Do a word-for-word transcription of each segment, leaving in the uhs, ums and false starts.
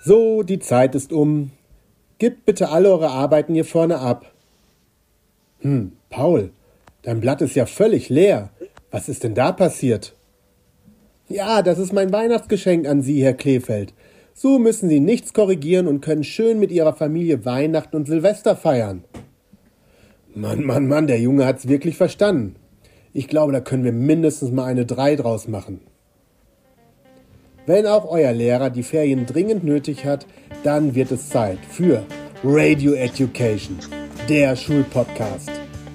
So, die Zeit ist um. Gebt bitte alle eure Arbeiten hier vorne ab. Hm, Paul, dein Blatt ist ja völlig leer. Was ist denn da passiert? Ja, das ist mein Weihnachtsgeschenk an Sie, Herr Kleefeld. So müssen Sie nichts korrigieren und können schön mit Ihrer Familie Weihnachten und Silvester feiern. Mann, Mann, Mann, der Junge hat's wirklich verstanden. Ich glaube, da können wir mindestens mal eine drei draus machen. Wenn auch euer Lehrer die Ferien dringend nötig hat, dann wird es Zeit für Radio Education, der Schulpodcast.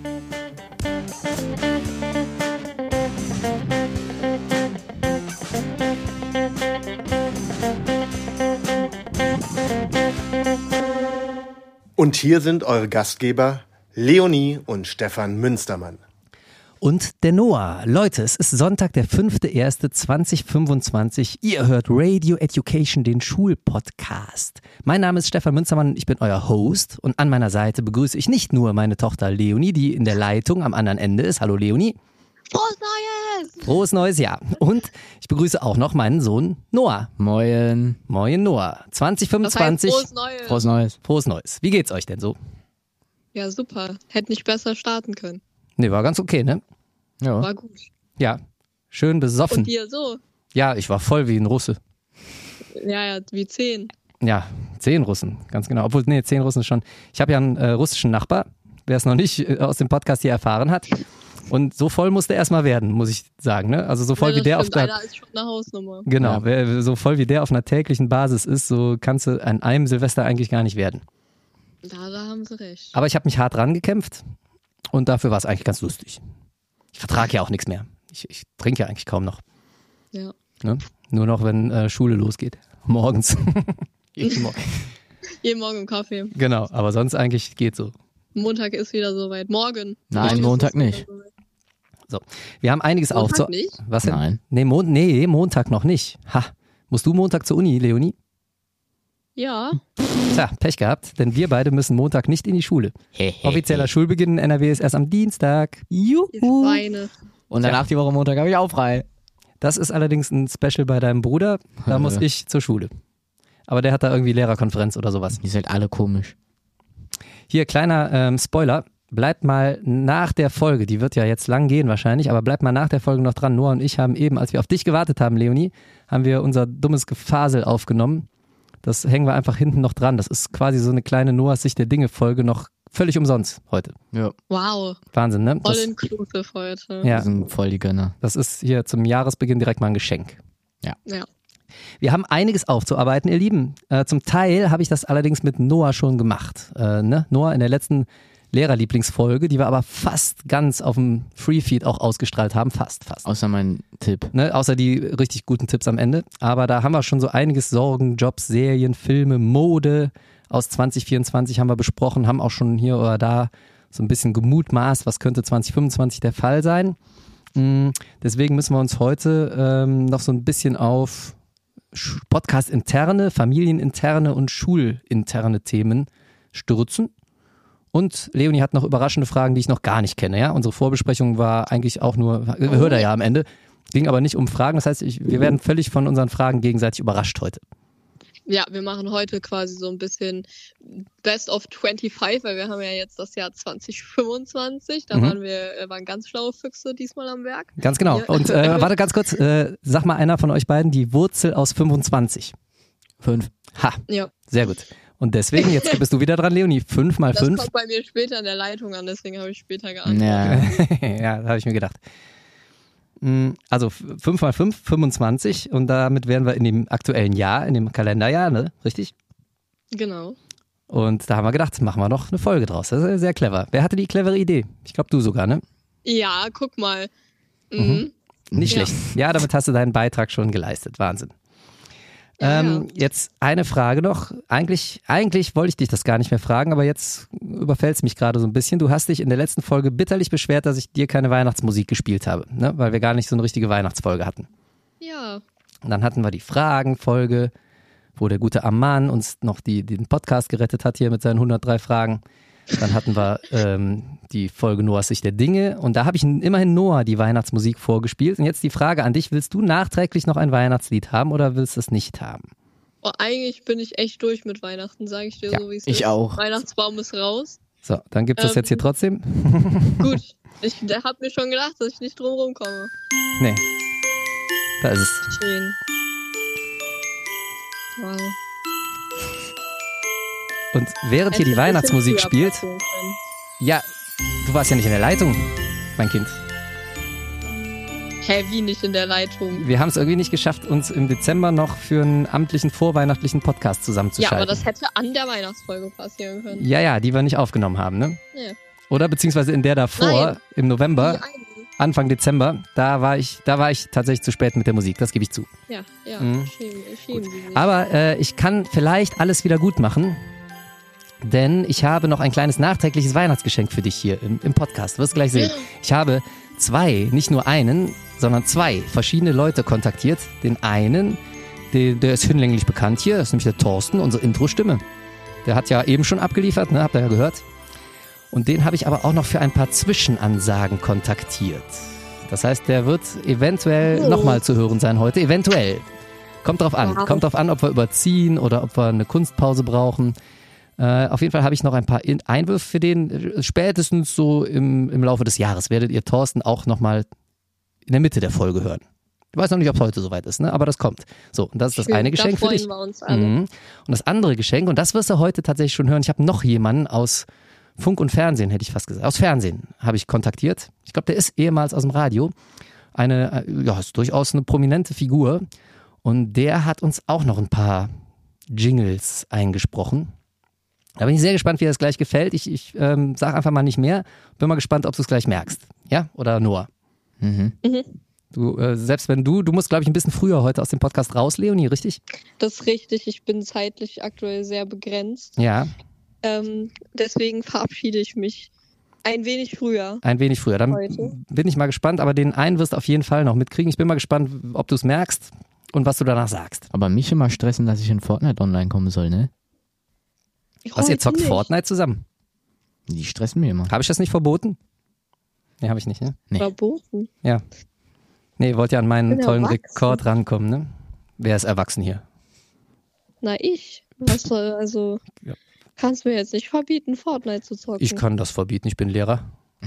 Und hier sind eure Gastgeber Leonie und Stefan Münstermann. Und der Noah. Leute, es ist Sonntag, der fünfter erster zweitausendfünfundzwanzig. Ihr hört Radio Education, den Schulpodcast. Mein Name ist Stefan Münstermann und ich bin euer Host. Und an meiner Seite begrüße ich nicht nur meine Tochter Leonie, die in der Leitung am anderen Ende ist. Hallo Leonie. Frohes Neues! Frohes neues Jahr. Und ich begrüße auch noch meinen Sohn Noah. Moin. Moin Noah. zweitausendfünfundzwanzig. Das heißt, frohes Neues. Frohes Neues. Frohes Neues. Wie geht's euch denn so? Ja, super. Hätte nicht besser starten können. Nee, war ganz okay, ne? Ja. War gut. Ja. Schön besoffen. Und dir so? Ja, ich war voll wie ein Russe. Ja, ja, wie zehn. Ja, zehn Russen, ganz genau. Obwohl, nee, zehn Russen schon. Ich habe ja einen äh, russischen Nachbar, wer es noch nicht äh, aus dem Podcast hier erfahren hat. Und so voll musste er erstmal werden, muss ich sagen. Ne? Also so voll ja, wie der stimmt. auf der. Einer ist schon eine Hausnummer. Genau, Ja. wer, so voll wie der auf einer täglichen Basis ist, so kannst du an einem Silvester eigentlich gar nicht werden. Da, da haben sie recht. Aber ich habe mich hart rangekämpft und dafür war es eigentlich ganz lustig. Ich vertrage ja auch nichts mehr. Ich, ich trinke ja eigentlich kaum noch. Ja. Ne? Nur noch, wenn äh, Schule losgeht. Morgens. Jeden Morgen. Jeden Morgen im Kaffee. Genau, aber sonst eigentlich geht so. Montag ist wieder soweit. Morgen. Nein, Morgen ist Montag es wieder nicht. soweit. So, wir haben einiges Montag aufzu... nicht? Was denn? Nein. Nee, Mon nee, Montag noch nicht. Ha, musst du Montag zur Uni, Leonie? Ja. Tja, Pech gehabt, denn wir beide müssen Montag nicht in die Schule. Offizieller Schulbeginn in N R W ist erst am Dienstag. Ihr Juhu. Schweine. Und danach die Woche Montag habe ich auch frei. Das ist allerdings ein Special bei deinem Bruder. Da muss ich zur Schule. Aber der hat da irgendwie Lehrerkonferenz oder sowas. Die sind alle komisch. Hier, kleiner ähm, Spoiler. Bleibt mal nach der Folge, die wird ja jetzt lang gehen wahrscheinlich, aber bleibt mal nach der Folge noch dran. Noah und ich haben eben, als wir auf dich gewartet haben, Leonie, haben wir unser dummes Gefasel aufgenommen. Das hängen wir einfach hinten noch dran. Das ist quasi so eine kleine Noahs Sicht der Dinge-Folge, noch völlig umsonst heute. Ja, Wow. Wahnsinn, ne? Voll Das, inclusive heute. ja, die sind voll die Gönner. das ist hier zum Jahresbeginn direkt mal ein Geschenk. Ja. Wir haben einiges aufzuarbeiten, ihr Lieben. Äh, zum Teil habe ich das allerdings mit Noah schon gemacht. Äh, ne? Noah in der letzten Lehrerlieblingsfolge, die wir aber fast ganz auf dem Freefeed auch ausgestrahlt haben. Fast, fast. Außer mein Tipp. Ne? Außer die richtig guten Tipps am Ende. Aber da haben wir schon so einiges Sorgen, Jobs, Serien, Filme, Mode aus zwanzig vierundzwanzig haben wir besprochen, haben auch schon hier oder da so ein bisschen gemutmaßt, was könnte zwanzig fünfundzwanzig der Fall sein. Mm, deswegen müssen wir uns heute ähm, noch so ein bisschen auf Podcast-interne, familieninterne und schulinterne Themen stürzen. Und Leonie hat noch überraschende Fragen, die ich noch gar nicht kenne. Ja? Unsere Vorbesprechung war eigentlich auch nur, hört er ja am Ende, ging aber nicht um Fragen. Das heißt, ich, wir werden völlig von unseren Fragen gegenseitig überrascht heute. Ja, wir machen heute quasi so ein bisschen Best of fünfundzwanzig, weil wir haben ja jetzt das Jahr zwanzig fünfundzwanzig. Da Mhm. waren wir äh, waren ganz schlaue Füchse diesmal am Werk. Ganz genau. Ja. Und äh, warte ganz kurz, äh, sag mal einer von euch beiden die Wurzel aus fünfundzwanzig. Fünf. Ha, Ja, sehr gut. Und deswegen, jetzt bist du wieder dran, Leonie. Fünf mal das fünf. kommt bei mir später in der Leitung an, deswegen habe ich später geantwortet. Ja. Ja, da habe ich mir gedacht. Mm, Also fünf mal fünf, fünfundzwanzig. Und damit wären wir in dem aktuellen Jahr, in dem Kalenderjahr, ne? Richtig? Genau. Und da haben wir gedacht, machen wir noch eine Folge draus. Das ist sehr clever. Wer hatte die clevere Idee? Ich glaube, du sogar, ne? Ja, guck mal. Mhm. Nicht Ja. schlecht. Ja, damit hast du deinen Beitrag schon geleistet. Wahnsinn. Ja, Ähm, jetzt eine Frage noch. Eigentlich, eigentlich wollte ich dich das gar nicht mehr fragen, aber jetzt überfällt es mich gerade so ein bisschen. Du hast dich in der letzten Folge bitterlich beschwert, dass ich dir keine Weihnachtsmusik gespielt habe, ne? Weil wir gar nicht so eine richtige Weihnachtsfolge hatten. Ja. Und dann hatten wir die Fragenfolge, wo der gute Amman uns noch die, den Podcast gerettet hat hier mit seinen hundertdrei Fragen. Dann hatten wir ähm, die Folge Noahs Sicht der Dinge und da habe ich immerhin Noah die Weihnachtsmusik vorgespielt. Und jetzt die Frage an dich, willst du nachträglich noch ein Weihnachtslied haben oder willst du es nicht haben? Oh, eigentlich bin ich echt durch mit Weihnachten, sage ich dir Ja, so, wie es ist. ich auch. Weihnachtsbaum ist raus. So, dann gibt es das Ähm. jetzt hier trotzdem. Gut, ich habe mir schon gedacht, dass ich nicht drum rumkomme. Nee. Da ist es. Schön. Wow. Und während hier die Hätte ein Weihnachtsmusik bisschen früher spielt, passieren können. ja, du warst ja nicht in der Leitung, mein Kind. Hä, wie nicht in der Leitung? Wir haben es irgendwie nicht geschafft, uns im Dezember noch für einen amtlichen, vorweihnachtlichen Podcast Ja, zusammenzuschalten. aber das hätte an der Weihnachtsfolge passieren können. ja, ja, die wir nicht aufgenommen haben, ne? Ja. Oder beziehungsweise in der davor, Nein. im November, Die eine. Anfang Dezember, da war ich, da war ich tatsächlich zu spät mit der Musik, das gebe ich zu. Ja, ja, Mhm. schämen, schämen die sich. Aber äh, ich kann vielleicht alles wieder gut machen, denn ich habe noch ein kleines nachträgliches Weihnachtsgeschenk für dich hier im, im Podcast. Du wirst gleich sehen. Ich habe zwei, nicht nur einen, sondern zwei verschiedene Leute kontaktiert. Den einen, der, der ist hinlänglich bekannt hier, das ist nämlich der Thorsten, unsere Intro-Stimme. Der hat ja eben schon abgeliefert, ne, habt ihr ja gehört. Und den habe ich aber auch noch für ein paar Zwischenansagen kontaktiert. Das heißt, der wird eventuell Oh. nochmal zu hören sein heute. Eventuell. Kommt drauf an. Wow. Kommt drauf an, ob wir überziehen oder ob wir eine Kunstpause brauchen. Äh, auf jeden Fall habe ich noch ein paar In- Einwürfe für den. Spätestens so im, im Laufe des Jahres werdet ihr Thorsten auch nochmal in der Mitte der Folge hören. Ich weiß noch nicht, ob es heute soweit ist, ne? Aber das kommt. So, und das ist das Schön, eine Geschenk da für freuen dich. wir uns alle. Mhm. Und das andere Geschenk, und das wirst du heute tatsächlich schon hören, ich habe noch jemanden aus Funk und Fernsehen, hätte ich fast gesagt. Aus Fernsehen habe ich kontaktiert. Ich glaube, der ist ehemals aus dem Radio. Eine, äh, ja, ist durchaus eine prominente Figur. Und der hat uns auch noch ein paar Jingles eingesprochen. Da bin ich sehr gespannt, wie dir das gleich gefällt. Ich, ich ähm, sage einfach mal nicht mehr. Bin mal gespannt, ob du es gleich merkst. Ja? Oder Noah? Mhm. Mhm. Du, äh, selbst wenn du, du musst, glaube ich, ein bisschen früher heute aus dem Podcast raus, Leonie, richtig? Das ist richtig, ich bin zeitlich aktuell sehr begrenzt. Ja, Ähm, deswegen verabschiede ich mich ein wenig früher. ein wenig früher. Dann Heute. bin ich mal gespannt, aber den einen wirst du auf jeden Fall noch mitkriegen. Ich bin mal gespannt, ob du es merkst und was du danach sagst. Aber mich immer stressen, dass ich in Fortnite online kommen soll, ne? Was, ihr Heute zockt nicht. Fortnite zusammen? Die stressen mir immer. Habe ich das nicht verboten? Nee, habe ich nicht, ne? Nee. Verboten. Ja. Nee, wollt ihr an meinen bin tollen erwachsen. Rekord rankommen, ne? Wer ist erwachsen hier? Na, ich. Was soll, also, Ja. kannst mir jetzt nicht verbieten, Fortnite zu zocken. Ich kann das verbieten, ich bin Lehrer.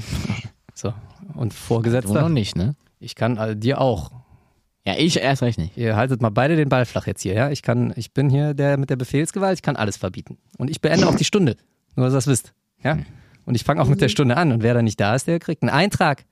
So, und Du Vorgesetzter. noch nicht, ne? Ich kann äh, dir auch. Ja, ich erst recht nicht. Ihr haltet mal beide den Ball flach jetzt hier, ja? Ich kann, ich bin hier der mit der Befehlsgewalt, ich kann alles verbieten. Und ich beende auch die Stunde. Nur, dass ihr das wisst. Ja? Und ich fange auch mit der Stunde an. Und wer da nicht da ist, der kriegt einen Eintrag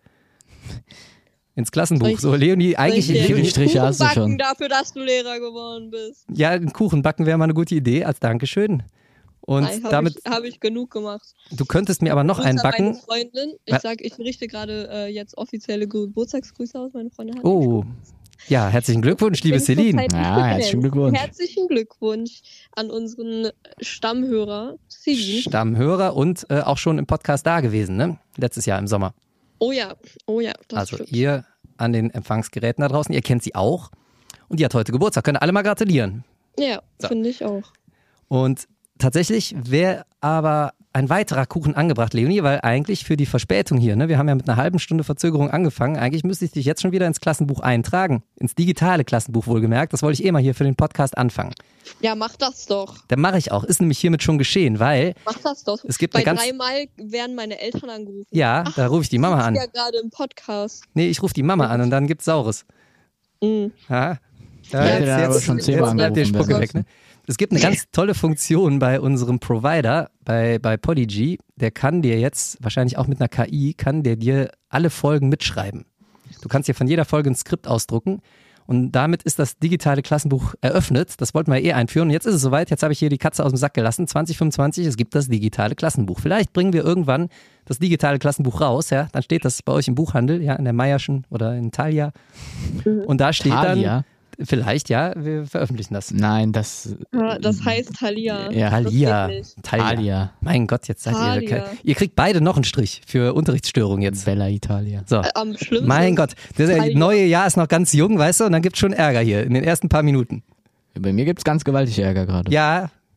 ins Klassenbuch. Soll ich- So, Leonie, eigentlich. Soll ich dir Leonie, Leonie- Striche Kuchen hast du backen schon. dafür, dass du Lehrer geworden bist. ja, einen Kuchen backen wäre mal eine gute Idee, als Dankeschön. Und Nein, habe damit, ich, hab ich genug gemacht. du könntest mir aber noch Grüße einen an meine backen. Freundin. Ich Ja. sag, ich richte gerade äh, jetzt offizielle Geburtstagsgrüße aus. Meine Freundin hat Oh, ja, herzlichen Glückwunsch, liebe bin Celine. zurzeit nicht Ja, begrenzt. herzlichen Glückwunsch. Herzlichen Glückwunsch an unseren Stammhörer Celine. Stammhörer und äh, auch schon im Podcast da gewesen, ne? Letztes Jahr im Sommer. Oh ja, oh ja, das Also stimmt. ihr an den Empfangsgeräten da draußen, ihr kennt sie auch. Und die hat heute Geburtstag. Könnt ihr alle mal gratulieren. Ja, So. finde ich auch. Und tatsächlich wäre aber ein weiterer Kuchen angebracht, Leonie, weil eigentlich für die Verspätung hier, ne, wir haben ja mit einer halben Stunde Verzögerung angefangen, eigentlich müsste ich dich jetzt schon wieder ins Klassenbuch eintragen. Ins digitale Klassenbuch wohlgemerkt. Das wollte ich eh mal hier für den Podcast anfangen. Ja, mach das doch. Dann mache ich auch. Ist nämlich hiermit schon geschehen, weil, Mach das doch. Es gibt Bei eine ganz- dreimal werden meine Eltern angerufen. ja, da rufe ich die Mama Du an. bist ja gerade im Podcast. Nee, ich rufe die Mama an und dann gibt's Saures. Mhm. Ja, Ja, ja, jetzt, da aber jetzt, schon jetzt zehnmal bleibt die angerufen Spucke werden weg. Ne? Es gibt eine ganz tolle Funktion bei unserem Provider, bei, bei Podigy. Der kann dir jetzt, wahrscheinlich auch mit einer K I, kann der dir alle Folgen mitschreiben. Du kannst dir von jeder Folge ein Skript ausdrucken und damit ist das digitale Klassenbuch eröffnet. Das wollten wir eh einführen und jetzt ist es soweit. Jetzt habe ich hier die Katze aus dem Sack gelassen. zwanzig fünfundzwanzig, es gibt das digitale Klassenbuch. Vielleicht bringen wir irgendwann das digitale Klassenbuch raus. Ja? Dann steht das bei euch im Buchhandel, ja, in der Meierschen oder in Thalia. Und da steht Thalia? dann, vielleicht, ja, wir veröffentlichen das. Nein, das. Ja, das heißt Thalia. Ja, Thalia. Das geht nicht. Thalia. Thalia. Mein Gott, jetzt seid ihr. Thalia. kein- Ihr kriegt beide noch einen Strich für Unterrichtsstörung jetzt. Bella Italia. So. Äh, Am schlimmsten. Mein Gott, das Thalia. neue Jahr ist noch ganz jung, weißt du, und dann gibt's schon Ärger hier in den ersten paar Minuten. Bei mir gibt's ganz gewaltig Ärger gerade. Ja,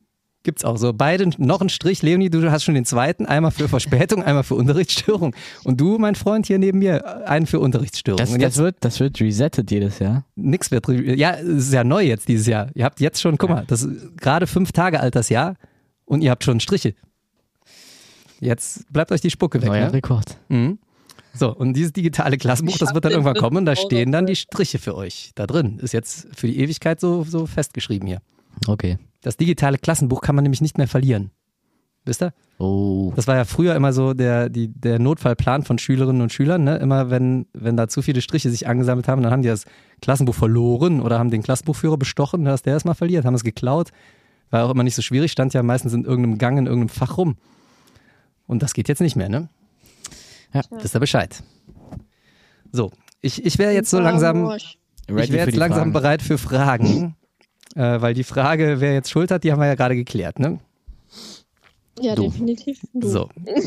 Gibt's auch so. Beide noch einen Strich. Leonie, du hast schon den zweiten. Einmal für Verspätung, einmal für Unterrichtsstörung. Und du, mein Freund, hier neben mir, einen für Unterrichtsstörung. Das, Und jetzt das, wird, das wird resettet jedes Jahr. nix wird. Ja, es ist ja neu jetzt dieses Jahr. Ihr habt jetzt schon, guck mal, das ist gerade fünf Tage alt das Jahr und ihr habt schon Striche. Jetzt bleibt euch die Spucke weg. Neuer Ne? Rekord. Mhm. So, und dieses digitale Klassenbuch, Ich das hab wird dann den irgendwann dritten kommen und da auch stehen noch dann die drin. Striche für euch. Da drin. Ist jetzt für die Ewigkeit so, so festgeschrieben hier. Okay. Das digitale Klassenbuch kann man nämlich nicht mehr verlieren. Wisst ihr? Oh. Das war ja früher immer so der, die, der Notfallplan von Schülerinnen und Schülern. Ne? Immer wenn, wenn da zu viele Striche sich angesammelt haben, dann haben die das Klassenbuch verloren oder haben den Klassenbuchführer bestochen, dass der es mal verliert, haben es geklaut. War auch immer nicht so schwierig, stand ja meistens in irgendeinem Gang, in irgendeinem Fach rum. Und das geht jetzt nicht mehr, ne? Ja. Wisst ihr Bescheid? So, ich, ich wäre jetzt so langsam, Arsch. ich Ready wäre für jetzt die langsam Fragen. bereit für Fragen. äh, weil die Frage, wer jetzt Schuld hat, die haben wir ja gerade geklärt, ne? Ja, Du. definitiv. Du. So.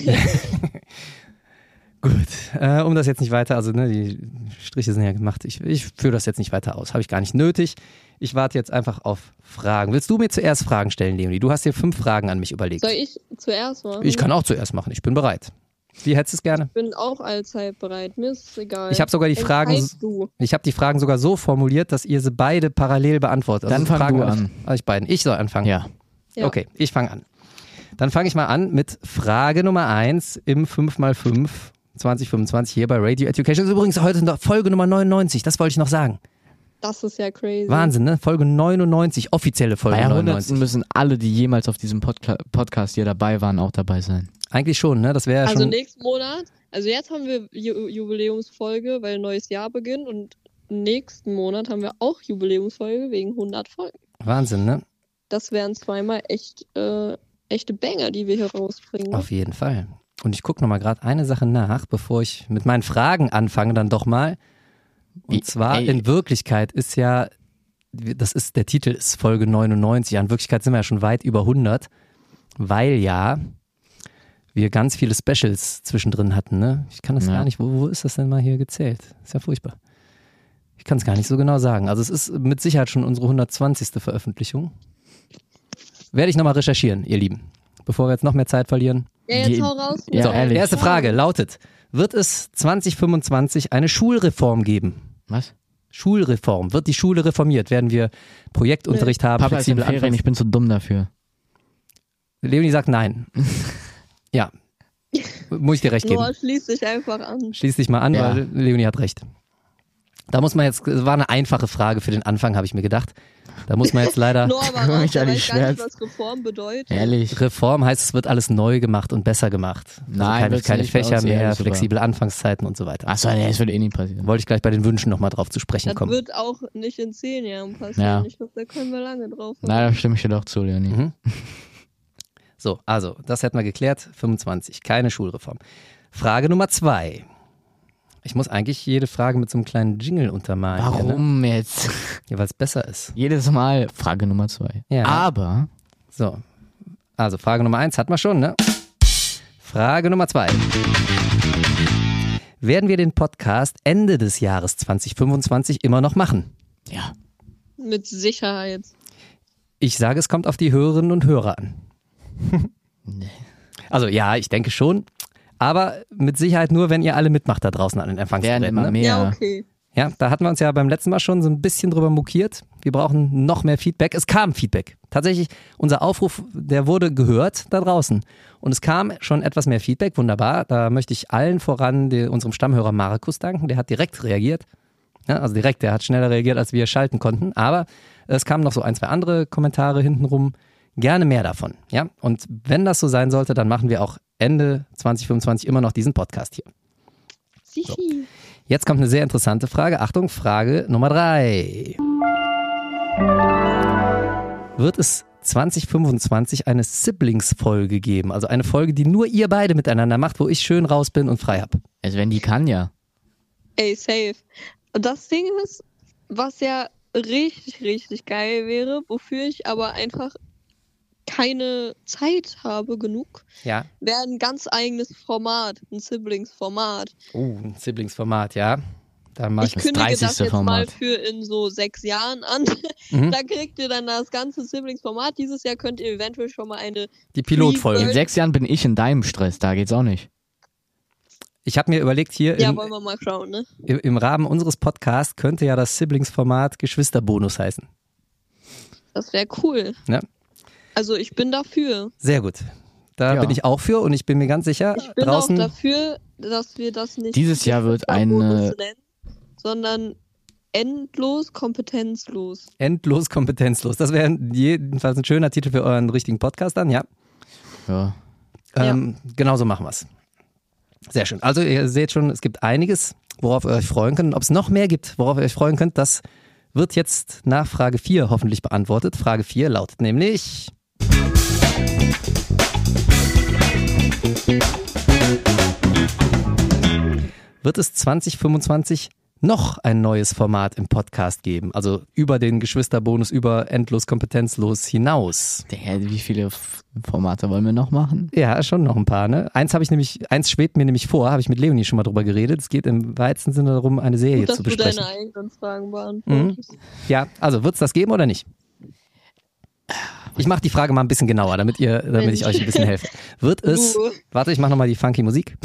Gut, äh, um das jetzt nicht weiter, also ne, die Striche sind ja gemacht, ich, ich führe das jetzt nicht weiter aus, habe ich gar nicht nötig. Ich warte jetzt einfach auf Fragen. Willst du mir zuerst Fragen stellen, Leonie? Du hast hier fünf Fragen an mich überlegt. Soll ich zuerst machen? Ich kann auch zuerst machen, ich bin bereit. Wie hättest du es gerne? Ich bin auch allzeit bereit. Mir ist es egal. Ich habe sogar die Fragen, Entscheid du. ich habe die Fragen sogar so formuliert, dass ihr sie beide parallel beantwortet. Dann fang Fragen du an. an. Also ich beiden. Ich soll anfangen. Ja. Ja. Okay, ich fange an. Dann fange ich mal an mit Frage Nummer eins im fünf mal fünf zwanzig fünfundzwanzig hier bei Radio Education. Das ist übrigens heute noch Folge Nummer neunundneunzig, das wollte ich noch sagen. Das ist ja crazy. Wahnsinn, ne? Folge neunundneunzig, offizielle Folge Bei Jahrhunderten neunundneunzig. müssen alle, die jemals auf diesem Podca- Podcast hier dabei waren, auch dabei sein. Eigentlich schon, ne? Das wäre ja Also schon. nächsten Monat, also jetzt haben wir Ju Jubiläumsfolge, weil ein neues Jahr beginnt und nächsten Monat haben wir auch Jubiläumsfolge wegen hundert Folgen. Wahnsinn, ne? Das wären zweimal echt, äh, echte Banger, die wir hier rausbringen. Auf jeden Fall. Und ich gucke nochmal gerade eine Sache nach, bevor ich mit meinen Fragen anfange, dann doch mal. Und Wie- zwar ey. in Wirklichkeit ist ja, das ist, der Titel ist Folge neunundneunzig, ja, in Wirklichkeit sind wir ja schon weit über hundert, weil ja wir ganz viele Specials zwischendrin hatten, ne? Ich kann das Ja. gar nicht, wo, wo ist das denn mal hier gezählt? Ist ja furchtbar. Ich kann es gar nicht so genau sagen. Also es ist mit Sicherheit schon unsere hundertzwanzigste Veröffentlichung. Werde ich nochmal recherchieren, ihr Lieben, bevor wir jetzt noch mehr Zeit verlieren. Ja, jetzt Die- hau raus. Ja, so, ehrlich. erste Frage lautet, wird es zwanzig fünfundzwanzig eine Schulreform geben? Was? Schulreform. Wird die Schule reformiert? Werden wir Projektunterricht haben? Papa ist in flexible Ferien, Anfangs- ich bin zu dumm dafür. Leonie sagt nein. Ja. Muss ich dir recht geben. Noah, schließ dich einfach an. Schließ dich mal an, Ja. weil Leonie hat recht. Da muss man jetzt, das war eine einfache Frage für den Anfang, habe ich mir gedacht. Da muss man jetzt leider, Noah war Guck raus, mich der an die weiß gar nicht, Schmerz. was Reform bedeutet. Ehrlich? Reform heißt, es wird alles neu gemacht und besser gemacht. Also Nein, keine, wird's keine nicht bei Fächer uns, mehr, ehrlich sogar. flexible Anfangszeiten und so weiter. Achso, nee, das würde eh nie passieren. Wollte ich gleich bei den Wünschen nochmal drauf zu sprechen Das kommen. wird auch nicht in zehn Jahren passieren. Ja. Ich glaube, da können wir lange drauf warten. Nein, da stimme ich dir doch zu, Leonie. Mhm. So, also, das hätten wir geklärt. fünfundzwanzig, keine Schulreform. Frage Nummer zwei. Ich muss eigentlich jede Frage mit so einem kleinen Jingle untermalen. hier, Ne? Warum jetzt? Ja, weil es besser ist. Jedes Mal Frage Nummer zwei. Ja. Aber So, also Frage Nummer eins hatten wir schon, ne? Frage Nummer zwei. Werden wir den Podcast Ende des Jahres zwanzig fünfundzwanzig immer noch machen? ja, Mit Sicherheit. Ich sage, es kommt auf die Hörerinnen und Hörer an. Nee. Also ja, ich denke schon. Aber mit Sicherheit nur, wenn ihr alle mitmacht da draußen an den werden Empfangsgeräten. immer Ne? mehr. Ja, okay. Ja, da hatten wir uns ja beim letzten Mal schon so ein bisschen drüber mokiert. Wir brauchen noch mehr Feedback. Es kam Feedback. Tatsächlich, unser Aufruf, der wurde gehört da draußen. Und es kam schon etwas mehr Feedback. Wunderbar. Da möchte ich allen voran die, unserem Stammhörer Markus danken. Der hat direkt reagiert. Ja, also direkt, der hat schneller reagiert, als wir schalten konnten. Aber es kamen noch so ein, zwei andere Kommentare hintenrum. Gerne mehr davon. Ja, und wenn das so sein sollte, dann machen wir auch Ende zwanzig fünfundzwanzig immer noch diesen Podcast hier. Sichi. Jetzt kommt eine sehr interessante Frage. Achtung, Frage Nummer drei. Wird es zwanzig fünfundzwanzig eine Siblings-Folge geben? Also eine Folge, die nur ihr beide miteinander macht, wo ich schön raus bin und frei hab. Also wenn die kann, ja. Ey, safe. Das Ding ist, was ja richtig, richtig geil wäre, wofür ich aber einfach keine Zeit habe genug, Ja. wäre ein ganz eigenes Format, ein Siblings-Format. Oh, ein Siblings-Format, ja. Dann mach ich Ich das. kündige das dreißigste jetzt mal Format. für in so sechs Jahren an. Mhm. Da kriegt ihr dann das ganze Siblings-Format. Dieses Jahr könnt ihr eventuell schon mal eine Die Pilotfolge. In sechs Jahren bin ich in deinem Stress, da geht's auch nicht. Ich habe mir überlegt, hier Ja, im, wollen wir mal schauen, ne? im, im Rahmen unseres Podcasts könnte ja das Siblings-Format Geschwisterbonus heißen. Das wäre cool. Ja. Also ich bin dafür. Sehr gut. Da Ja. bin ich auch für und ich bin mir ganz sicher, Ich bin draußen. auch dafür, dass wir das nicht Dieses Jahr wird Geschwisterbonus eine- nennen, sondern endlos kompetenzlos. Endlos kompetenzlos. Das wäre jedenfalls ein schöner Titel für euren richtigen Podcast dann, ja. Ja. Ähm, Genauso machen wir es. Sehr schön. Also ihr seht schon, es gibt einiges, worauf ihr euch freuen könnt. Und ob es noch mehr gibt, worauf ihr euch freuen könnt, das wird jetzt nach Frage vier hoffentlich beantwortet. Frage vier lautet nämlich: Wird es zwanzig fünfundzwanzig noch ein neues Format im Podcast geben? Also über den Geschwisterbonus, über endlos kompetenzlos hinaus. Der, wie viele F- Formate wollen wir noch machen? Ja, schon noch ein paar, ne? Eins habe ich nämlich, eins schwebt mir nämlich vor, habe ich mit Leonie schon mal drüber geredet. Es geht im weitesten Sinne darum, eine Serie Gut, dass zu du besprechen. deine eigenen Fragen beantwortest. Ja, also wird es das geben oder nicht? Ich mache die Frage mal ein bisschen genauer, damit ihr, damit ich euch ein bisschen helfe. Wird es, Du. warte, ich mache nochmal die funky Musik.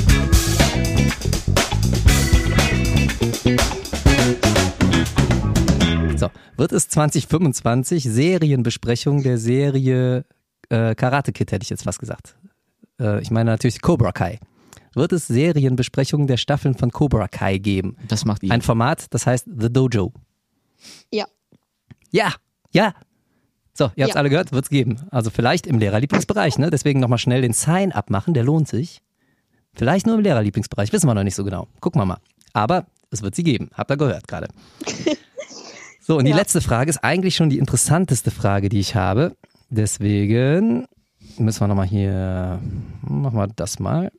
So, wird es zwanzig fünfundzwanzig Serienbesprechung der Serie äh, Karate Kid, hätte ich jetzt fast gesagt. Äh, ich meine natürlich Cobra Kai. Wird es Serienbesprechungen der Staffeln von Cobra Kai geben? Das macht ihr. Ein Format, das heißt The Dojo. Ja. Ja, ja. So, ihr habt's Ja. alle gehört, wird's geben. Also vielleicht im Lehrerlieblingsbereich, ne? Deswegen nochmal schnell den Sign-up machen, der lohnt sich. Vielleicht nur im Lehrerlieblingsbereich, wissen wir noch nicht so genau. Gucken wir mal. Aber es wird sie geben, habt ihr gehört gerade. So, und die Ja. letzte Frage ist eigentlich schon die interessanteste Frage, die ich habe. Deswegen müssen wir nochmal hier, machen wir das mal.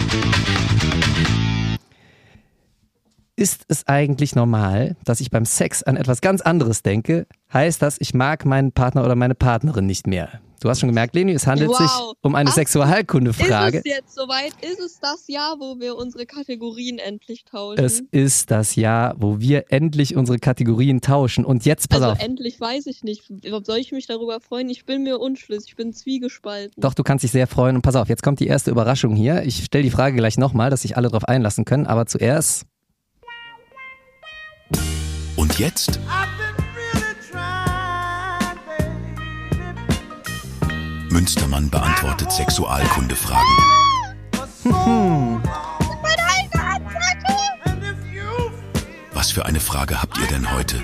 Ist es eigentlich normal, dass ich beim Sex an etwas ganz anderes denke? Heißt das, ich mag meinen Partner oder meine Partnerin nicht mehr? Du hast schon gemerkt, Leni, es handelt Wow. sich um eine Was? Sexualkunde-Frage. Ist es jetzt soweit? Ist es das Jahr, wo wir unsere Kategorien endlich tauschen? Es ist das Jahr, wo wir endlich unsere Kategorien tauschen. Und jetzt, pass also auf. endlich weiß ich nicht. Soll ich mich darüber freuen? Ich bin mir unschlüssig. Ich bin zwiegespalten. Doch, du kannst dich sehr freuen. Und pass auf, jetzt kommt die erste Überraschung hier. Ich stelle die Frage gleich nochmal, dass sich alle darauf einlassen können. Aber zuerst, Und jetzt Münstermann beantwortet Sexualkundefragen. Was für eine Frage habt ihr denn heute?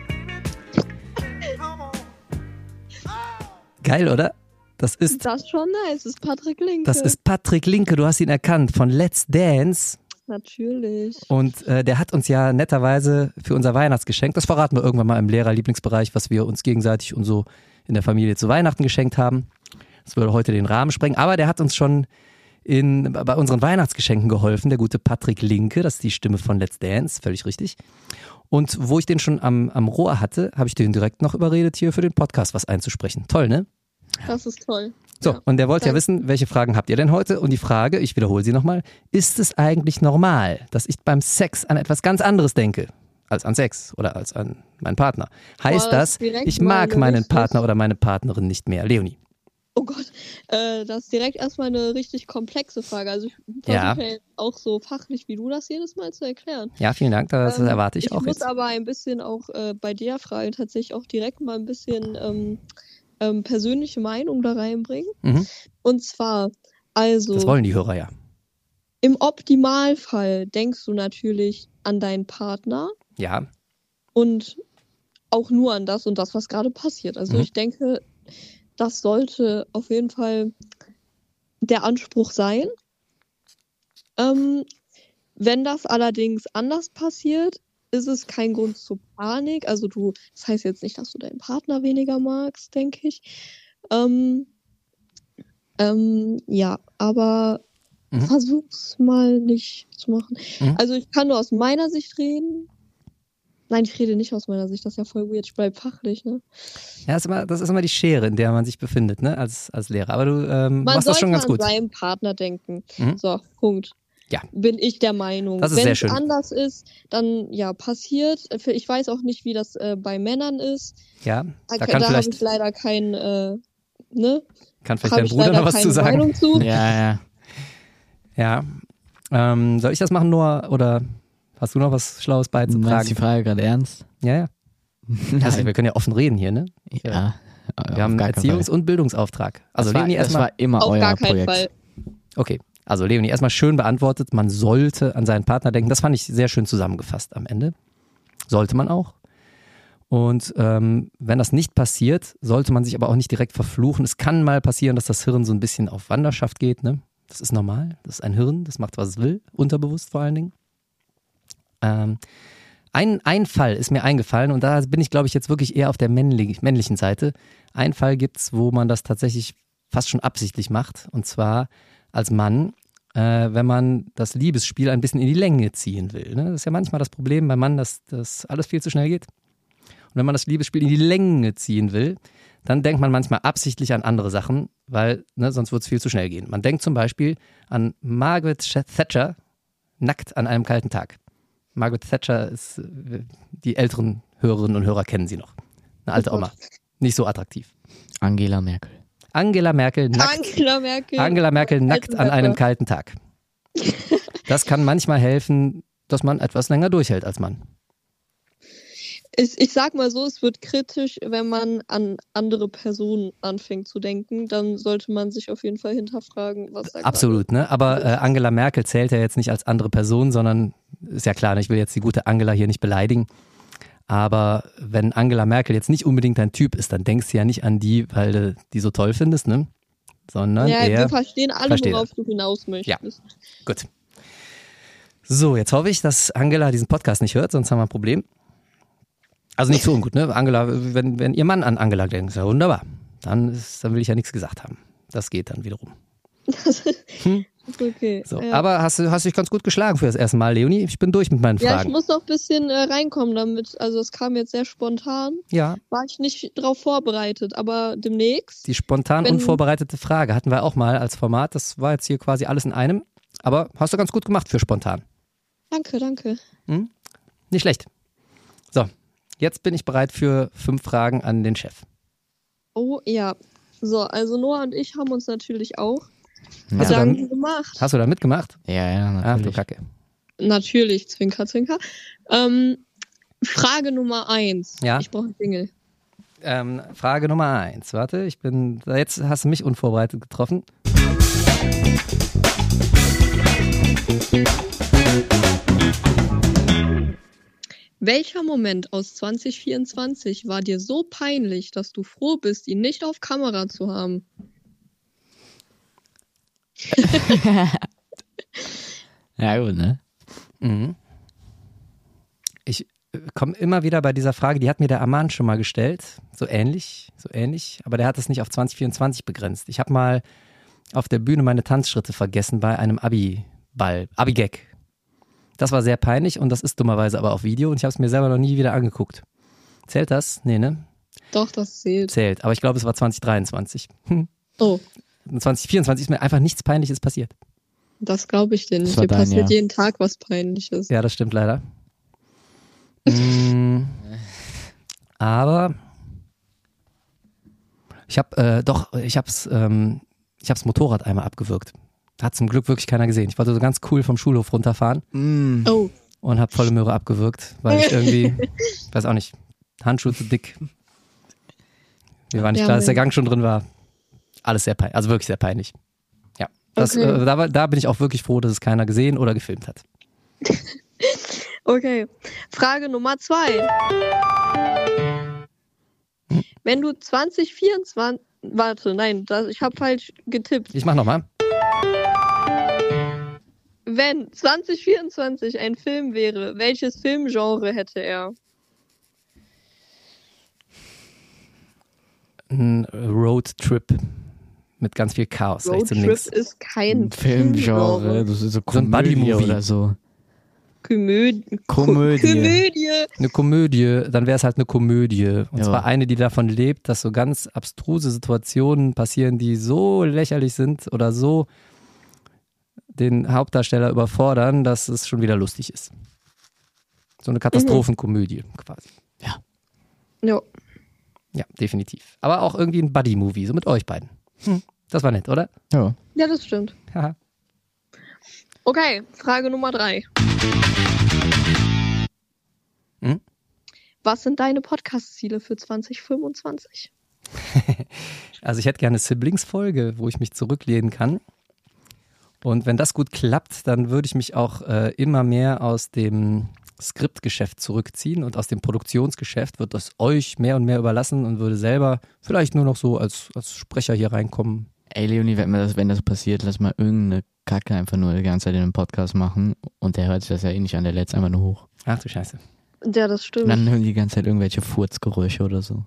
geil, oder? Das ist, Das ist schon nice. Das ist Patrick Linke. das ist Patrick Linke. Du hast ihn erkannt von Let's Dance. Natürlich. Und äh, der hat uns ja netterweise für unser Weihnachtsgeschenk, das verraten wir irgendwann mal im Lehrerlieblingsbereich, was wir uns gegenseitig und so in der Familie zu Weihnachten geschenkt haben. Das würde heute den Rahmen sprengen. Aber der hat uns schon in, bei unseren Weihnachtsgeschenken geholfen, der gute Patrick Linke. Das ist die Stimme von Let's Dance, völlig richtig. Und wo ich den schon am, am Rohr hatte, habe ich den direkt noch überredet, hier für den Podcast was einzusprechen. Toll, ne? Das ist toll. So, Ja. und der wollte ja Danke. wissen, welche Fragen habt ihr denn heute? Und die Frage, ich wiederhole sie nochmal, ist es eigentlich normal, dass ich beim Sex an etwas ganz anderes denke, als an Sex oder als an meinen Partner? Heißt Boah, das das, ist direkt ich mal mag eine meinen richtig- Partner oder meine Partnerin nicht mehr? Leonie. Oh Gott, äh, das ist direkt erstmal eine richtig komplexe Frage. Also ich Ja. versuche ja auch so fachlich wie du das jedes Mal zu erklären. Ja, vielen Dank, das Ähm, erwarte ich, ich auch muss jetzt. aber ein bisschen auch äh, bei der Frage tatsächlich auch direkt mal ein bisschen ähm, ähm, persönliche Meinung da reinbringen. Mhm. Und zwar, also Das wollen die Hörer ja. im Optimalfall denkst du natürlich an deinen Partner Ja, und auch nur an das und das, was gerade passiert. Also Mhm. ich denke, das sollte auf jeden Fall der Anspruch sein. Ähm, wenn das allerdings anders passiert, ist es kein Grund zur Panik. Also du, das heißt jetzt nicht, dass du deinen Partner weniger magst, denke ich. Ähm, ähm, ja, aber Mhm. versuch's mal nicht zu machen. Mhm. Also ich kann nur aus meiner Sicht reden. Nein, ich rede nicht aus meiner Sicht, das ist ja voll weird. Ich bleib fachlich, ne? ja ist immer, das ist immer die Schere, in der man sich befindet, ne, als, als Lehrer. Aber du ähm, Man machst das schon sollte ganz an gut. seinem Partner denken. Mhm. So, Punkt. Ja. Bin ich der Meinung. Das ist sehr Wenn es schön. anders ist, dann ja, passiert. Ich weiß auch nicht, wie das äh, bei Männern ist. Ja, da Da, kann da habe vielleicht, ich leider kein, äh, ne? kann vielleicht Habe dein ich Bruder leider noch was keine zu sagen. Meinung zu. Ja, ja. Ja. Ähm, soll ich das machen, Noah? Oder hast du noch was Schlaues Meinst du die beizutragen? Frage gerade ernst? Ja, ja. Also, wir können ja offen reden hier, ne? Ja. Wir haben einen Erziehungs- und Bildungsauftrag. Also, das war, Leonie, das erstmal. war immer Auf euer gar keinen Projekt. Fall. Okay. Also, Leonie, erstmal schön beantwortet. Man sollte an seinen Partner denken. Das fand ich sehr schön zusammengefasst am Ende. Sollte man auch. Und ähm, wenn das nicht passiert, sollte man sich aber auch nicht direkt verfluchen. Es kann mal passieren, dass das Hirn so ein bisschen auf Wanderschaft geht, ne? Das ist normal. Das ist ein Hirn, das macht, was es will. Unterbewusst vor allen Dingen. Ähm, ein, ein Fall ist mir eingefallen und da bin ich, glaube ich, jetzt wirklich eher auf der männlich, männlichen Seite. Ein Fall gibt's, wo man das tatsächlich fast schon absichtlich macht. Und zwar als Mann, äh, wenn man das Liebesspiel ein bisschen in die Länge ziehen will. Ne? Das ist ja manchmal das Problem beim Mann, dass das alles viel zu schnell geht. Und wenn man das Liebesspiel in die Länge ziehen will, dann denkt man manchmal absichtlich an andere Sachen, weil ne, sonst wird es viel zu schnell gehen. Man denkt zum Beispiel an Margaret Thatcher nackt an einem kalten Tag. Margaret Thatcher ist, die älteren Hörerinnen und Hörer kennen sie noch. Eine alte Oma. Nicht so attraktiv. Angela Merkel. Angela Merkel nackt, Angela Merkel. Angela Merkel nackt an einem kalten Tag. Das kann manchmal helfen, dass man etwas länger durchhält als Mann. Ich, ich sag mal so, es wird kritisch, wenn man an andere Personen anfängt zu denken. Dann sollte man sich auf jeden Fall hinterfragen, was da Absolut, ne? Aber äh, Angela Merkel zählt ja jetzt nicht als andere Person, sondern ist ja klar, ne? Ich will jetzt die gute Angela hier nicht beleidigen. Aber wenn Angela Merkel jetzt nicht unbedingt dein Typ ist, dann denkst du ja nicht an die, weil du die so toll findest, ne? Sondern Ja, eher, wir verstehen alle, verstehe. worauf du hinaus möchtest. Gut. So, jetzt hoffe ich, dass Angela diesen Podcast nicht hört, sonst haben wir ein Problem. Also nicht so ungut, ne? Angela, wenn, wenn ihr Mann an Angela denkt, ist ja wunderbar. Dann, ist, dann will ich ja nichts gesagt haben. Das geht dann wiederum. Hm? Ist okay. So, ja. aber hast du hast dich ganz gut geschlagen für das erste Mal, Leonie. Ich bin durch mit meinen Ja, ich Fragen. muss noch ein bisschen äh, reinkommen damit. Also es kam jetzt sehr spontan. Ja, War ich nicht drauf vorbereitet, aber demnächst. die spontan Wenn- unvorbereitete Frage hatten wir auch mal als Format. Das war jetzt hier quasi alles in einem. Aber hast du ganz gut gemacht für spontan. Danke, danke. Nicht schlecht. So, jetzt bin ich bereit für fünf Fragen an den Chef. Oh ja. So, also Noah und ich haben uns natürlich auch Hast, du da, Gedanken gemacht. hast du da mitgemacht? Ja, ja, Ach du natürlich. Kacke. Natürlich, Zwinker, Zwinker. Ähm, Frage Nummer eins. Ja. Ich brauche einen Jingle. Ähm, Frage Nummer eins. Warte, ich bin. Jetzt hast du mich unvorbereitet getroffen. Welcher Moment aus zwanzig vierundzwanzig war dir so peinlich, dass du froh bist, ihn nicht auf Kamera zu haben? Ja, gut, ne? Mhm. Ich komme immer wieder bei dieser Frage, die hat mir der Aman schon mal gestellt, so ähnlich, so ähnlich, aber der hat es nicht auf zwanzig vierundzwanzig begrenzt. Ich habe mal auf der Bühne meine Tanzschritte vergessen bei einem Abi-Ball, Abi-Gag. Das war sehr peinlich und das ist dummerweise aber auf Video und ich habe es mir selber noch nie wieder angeguckt. Zählt das? Nee, ne? Doch, das zählt. Zählt, aber ich glaube, es war zwanzig dreiundzwanzig. Hm. Oh, zwanzig vierundzwanzig ist mir einfach nichts Peinliches passiert. das glaube ich dir Das nicht. war Dir dein passiert Jahr. jeden Tag was Peinliches. Ja, das stimmt leider. mm, aber ich habe äh, doch, ich hab's, ähm, ich hab's Motorrad einmal abgewürgt. Hat zum Glück wirklich keiner gesehen. Ich wollte so ganz cool vom Schulhof runterfahren Mm. Oh, und habe volle Möhre abgewürgt, weil ich irgendwie, weiß auch nicht, Handschuhe zu dick. Mir war nicht Ja, klar, dass der Mensch. Gang schon drin war. Alles sehr peinlich, also wirklich sehr peinlich. Ja, das, Okay. äh, da, war- da bin ich auch wirklich froh, dass es keiner gesehen oder gefilmt hat. okay. Frage Nummer zwei. Wenn du zwanzig vierundzwanzig, warte, nein, das, ich habe falsch getippt. Ich mach nochmal. Wenn zwanzig vierundzwanzig ein Film wäre, welches Filmgenre hätte er? Ein Roadtrip mit ganz viel Chaos rechts und Roadtrip links. ist kein Filmgenre, das ist so So ein Komödie Buddy-Movie. oder so. Komödie. Komödie. Komödie. Eine Komödie, dann wäre es halt eine Komödie. Und Ja. zwar eine, die davon lebt, dass so ganz abstruse Situationen passieren, die so lächerlich sind oder so den Hauptdarsteller überfordern, dass es schon wieder lustig ist. So eine Katastrophenkomödie quasi. Ja. Ja. Ja, definitiv. Aber auch irgendwie ein Buddy-Movie, so mit euch beiden. Hm, das war nett, oder? Ja. Ja, das stimmt. Haha. Okay, Frage Nummer drei. Hm? Was sind deine Podcast-Ziele für zwanzig fünfundzwanzig? Also ich hätte gerne eine Siblings-Folge, wo ich mich zurücklehnen kann. Und wenn das gut klappt, dann würde ich mich auch äh, immer mehr aus dem Skriptgeschäft zurückziehen und aus dem Produktionsgeschäft, würde das euch mehr und mehr überlassen und würde selber vielleicht nur noch so als, als Sprecher hier reinkommen. Ey, Leonie, wenn das, wenn das passiert, lass mal irgendeine Kacke einfach nur die ganze Zeit in einem Podcast machen und der hört sich das ja eh nicht an, der lädt es einfach nur hoch. Ach du Scheiße. Ja, das stimmt. Und dann hören die ganze Zeit irgendwelche Furzgeräusche oder so.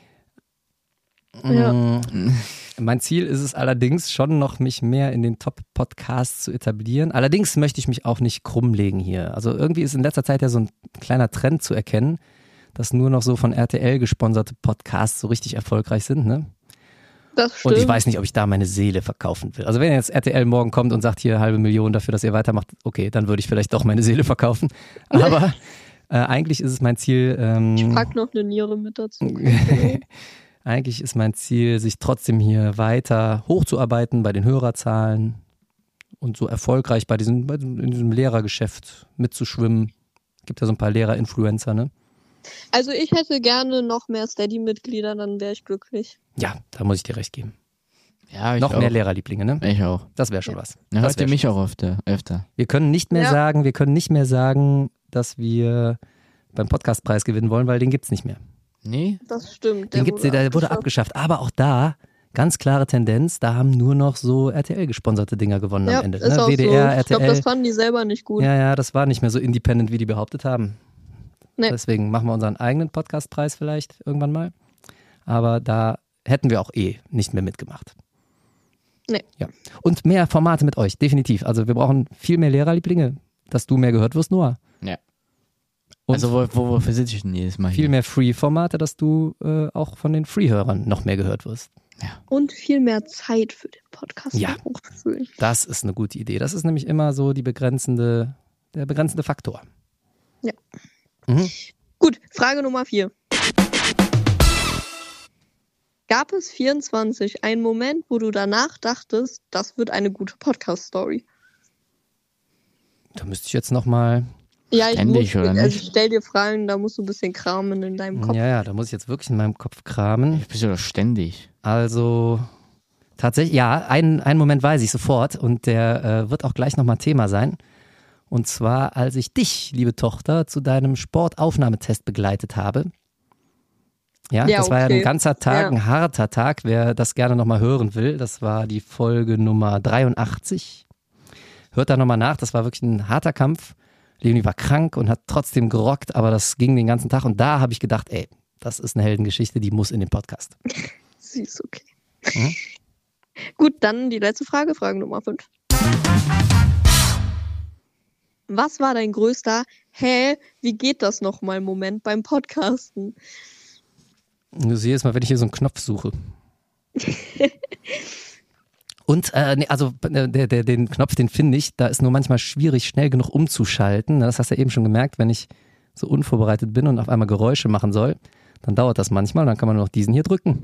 Ja. Mm, Mein Ziel ist es allerdings schon noch, mich mehr in den Top-Podcasts zu etablieren. Allerdings möchte ich mich auch nicht krumm legen hier. Also irgendwie ist in letzter Zeit ja so ein kleiner Trend zu erkennen, dass nur noch so von R T L gesponserte Podcasts so richtig erfolgreich sind, ne? Das stimmt. Und ich weiß nicht, ob ich da meine Seele verkaufen will. Also wenn jetzt R T L morgen kommt und sagt, hier halbe Million dafür, dass ihr weitermacht, okay, dann würde ich vielleicht doch meine Seele verkaufen. Aber äh, eigentlich ist es mein Ziel. Ähm, Ich pack noch eine Niere mit dazu. Eigentlich ist mein Ziel, sich trotzdem hier weiter hochzuarbeiten bei den Hörerzahlen und so erfolgreich bei diesem, bei diesem, in diesem Lehrergeschäft mitzuschwimmen. Gibt ja so ein paar Lehrer-Influencer, ne? Also ich hätte gerne noch mehr Steady-Mitglieder, dann wäre ich glücklich. Ja, da muss ich dir recht geben. Ja, ich Noch auch. mehr Lehrerlieblinge, ne? Ich auch. Das wäre schon Ja. was. Dann Das hört ihr wär mich schon auch öfter. öfter. Wir können nicht mehr Ja. sagen, wir können nicht mehr sagen, dass wir beim Podcastpreis gewinnen wollen, weil den gibt's nicht mehr. Nee? Das stimmt. Den gibt's, der wurde abgeschafft. Aber auch da, ganz klare Tendenz, da haben nur noch so R T L-gesponserte Dinger gewonnen Ja, am Ende. ist Ne? auch W D R, so. Ich R T L. glaube, das fanden die selber nicht gut. Ja, ja, das war nicht mehr so independent, wie die behauptet haben. Nee. Deswegen machen wir unseren eigenen Podcastpreis vielleicht irgendwann mal. Aber da hätten wir auch eh nicht mehr mitgemacht. Nee. Ja. Und mehr Formate mit euch, definitiv. Also wir brauchen viel mehr Lehrerlieblinge, dass du mehr gehört wirst, Noah. Ja. Und Also wo, wo, wofür sitze ich denn jedes Mal hier? viel mehr Free-Formate, dass du äh, auch von den Free-Hörern noch mehr gehört wirst. Und viel mehr Zeit für den Podcast Ja. hochzufüllen. Das ist eine gute Idee. Das ist nämlich immer so die begrenzende, der begrenzende Faktor. Ja. Mhm. Gut, Frage Nummer vier. Gab es vierundzwanzig einen Moment, wo du danach dachtest, das wird eine gute Podcast-Story? Da müsste ich jetzt nochmal. Ja, ich, Ständig, muss, oder also nicht? ich stell dir Fragen, da musst du ein bisschen kramen in deinem Kopf. Ja, ja, da muss ich jetzt wirklich in meinem Kopf kramen. Ich bin ja doch ständig. Also tatsächlich, ja, einen, einen Moment weiß ich sofort und der äh, wird auch gleich nochmal Thema sein. Und zwar, als ich dich, liebe Tochter, zu deinem Sportaufnahmetest begleitet habe. Ja, Ja, das war ja okay. ein ganzer Tag, Ja. ein harter Tag. Wer das gerne nochmal hören will, das war die Folge Nummer dreiundachtzig. Hört da nochmal nach, das war wirklich ein harter Kampf. Leonie war krank und hat trotzdem gerockt, aber das ging den ganzen Tag. Und da habe ich gedacht, ey, das ist eine Heldengeschichte, die muss in den Podcast. Süß, okay. Mhm. Gut, dann die letzte Frage, Frage Nummer fünf. Was war dein größter, hä, wie geht das nochmal Moment beim Podcasten? Du siehst jedes Mal, wenn ich hier so einen Knopf suche. Und äh, nee, also äh, der, der, den Knopf, den finde ich, da ist nur manchmal schwierig, schnell genug umzuschalten. Das hast du ja eben schon gemerkt, wenn ich so unvorbereitet bin und auf einmal Geräusche machen soll, dann dauert das manchmal und dann kann man nur noch diesen hier drücken.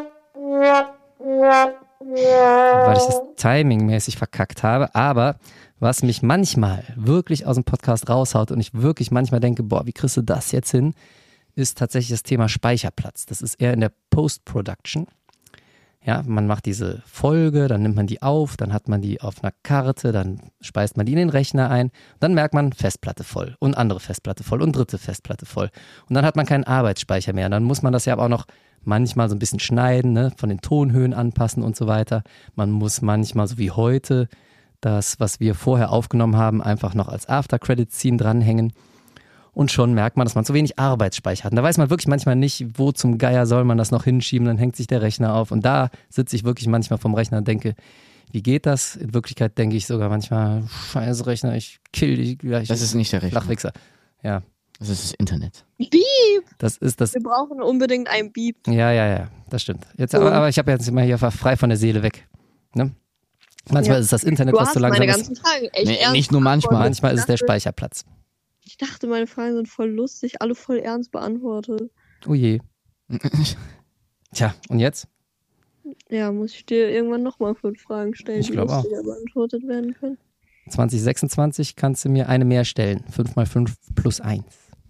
Weil ich das timingmäßig verkackt habe. Aber was mich manchmal wirklich aus dem Podcast raushaut und ich wirklich manchmal denke, boah, wie kriegst du das jetzt hin, ist tatsächlich das Thema Speicherplatz. Das ist eher in der Post-Production. Ja, man macht diese Folge, dann nimmt man die auf, dann hat man die auf einer Karte, dann speist man die in den Rechner ein, dann merkt man Festplatte voll und andere Festplatte voll und dritte Festplatte voll. Und dann hat man keinen Arbeitsspeicher mehr. Und dann muss man das ja aber auch noch manchmal so ein bisschen schneiden, ne, von den Tonhöhen anpassen und so weiter. Man muss manchmal, so wie heute, das, was wir vorher aufgenommen haben, einfach noch als After-Credit-Scene dranhängen. Und schon merkt man, dass man zu wenig Arbeitsspeicher hat. Und da weiß man wirklich manchmal nicht, wo zum Geier soll man das noch hinschieben. Dann hängt sich der Rechner auf. Und da sitze ich wirklich manchmal vom Rechner und denke, wie geht das? In Wirklichkeit denke ich sogar manchmal, scheiß Rechner, ich kill dich gleich. Das ist nicht der Rechner. Flachwichser. Ja, Das ist das Internet. Beep! das ist das. Wir brauchen unbedingt ein Beep. Ja, ja, ja, das stimmt. Jetzt, aber, aber ich habe jetzt immer hier frei von der Seele weg. Ne? Manchmal Ja. ist es das Internet, Du was hast so langsam meine ist. ganzen Fragen echt Nee, ernst nicht nur manchmal. beantwortet. Manchmal ist es der Ich dachte- Speicherplatz. Ich dachte, meine Fragen sind voll lustig, alle voll ernst beantwortet. Oh je. Tja, und jetzt? Ja, muss ich dir irgendwann nochmal fünf Fragen stellen, Ich die glaub auch. lustiger beantwortet werden können. zwanzig sechsundzwanzig kannst du mir eine mehr stellen. fünf mal fünf plus eins.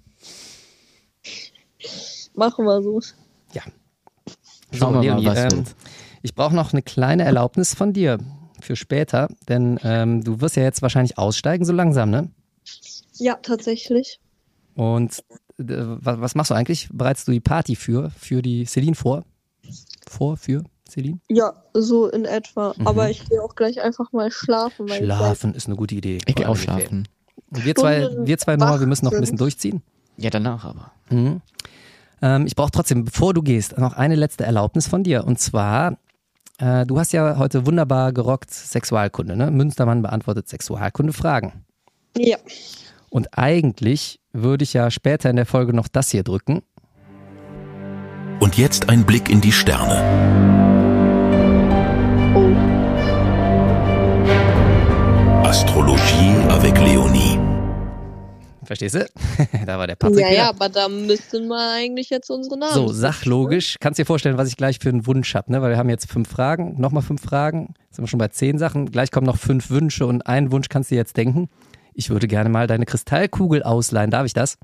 Machen wir so. Ja. Schauen wir Leonie, mal, was ähm, wird. ich brauche noch eine kleine Erlaubnis von dir für später, denn ähm, du wirst ja jetzt wahrscheinlich aussteigen so langsam, ne? Ja, tatsächlich. Und äh, was, was machst du eigentlich? Bereitest du die Party für, für die Celine vor? Vor, für Celine? Ja, so in etwa. Mhm. Aber ich gehe auch gleich einfach mal schlafen. Weil Schlafen ist eine gute Idee. Ich gehe Vor auch allem mit schlafen. Und wir zwei, Stunden wir zwei Noah, wir müssen noch ein wach bisschen sind. durchziehen. Ja, danach aber. Mhm. Ähm, ich brauche trotzdem, bevor du gehst, noch eine letzte Erlaubnis von dir. Und zwar, äh, du hast ja heute wunderbar gerockt Sexualkunde, ne? Münstermann beantwortet Sexualkunde-Fragen. Ich, ja. Und eigentlich würde ich ja später in der Folge noch das hier drücken. Und jetzt ein Blick in die Sterne. Oh. Astrologie avec Leonie. Verstehst du? Da war der Patrick Ja, wieder. ja, aber da müssten wir eigentlich jetzt unsere Namen. So, sachlogisch. Kannst dir vorstellen, was ich gleich für einen Wunsch habe, ne? Weil wir haben jetzt fünf Fragen, nochmal fünf Fragen. Jetzt sind wir schon bei zehn Sachen. Gleich kommen noch fünf Wünsche und einen Wunsch kannst du dir jetzt denken. Ich würde gerne mal deine Kristallkugel ausleihen. Darf ich das?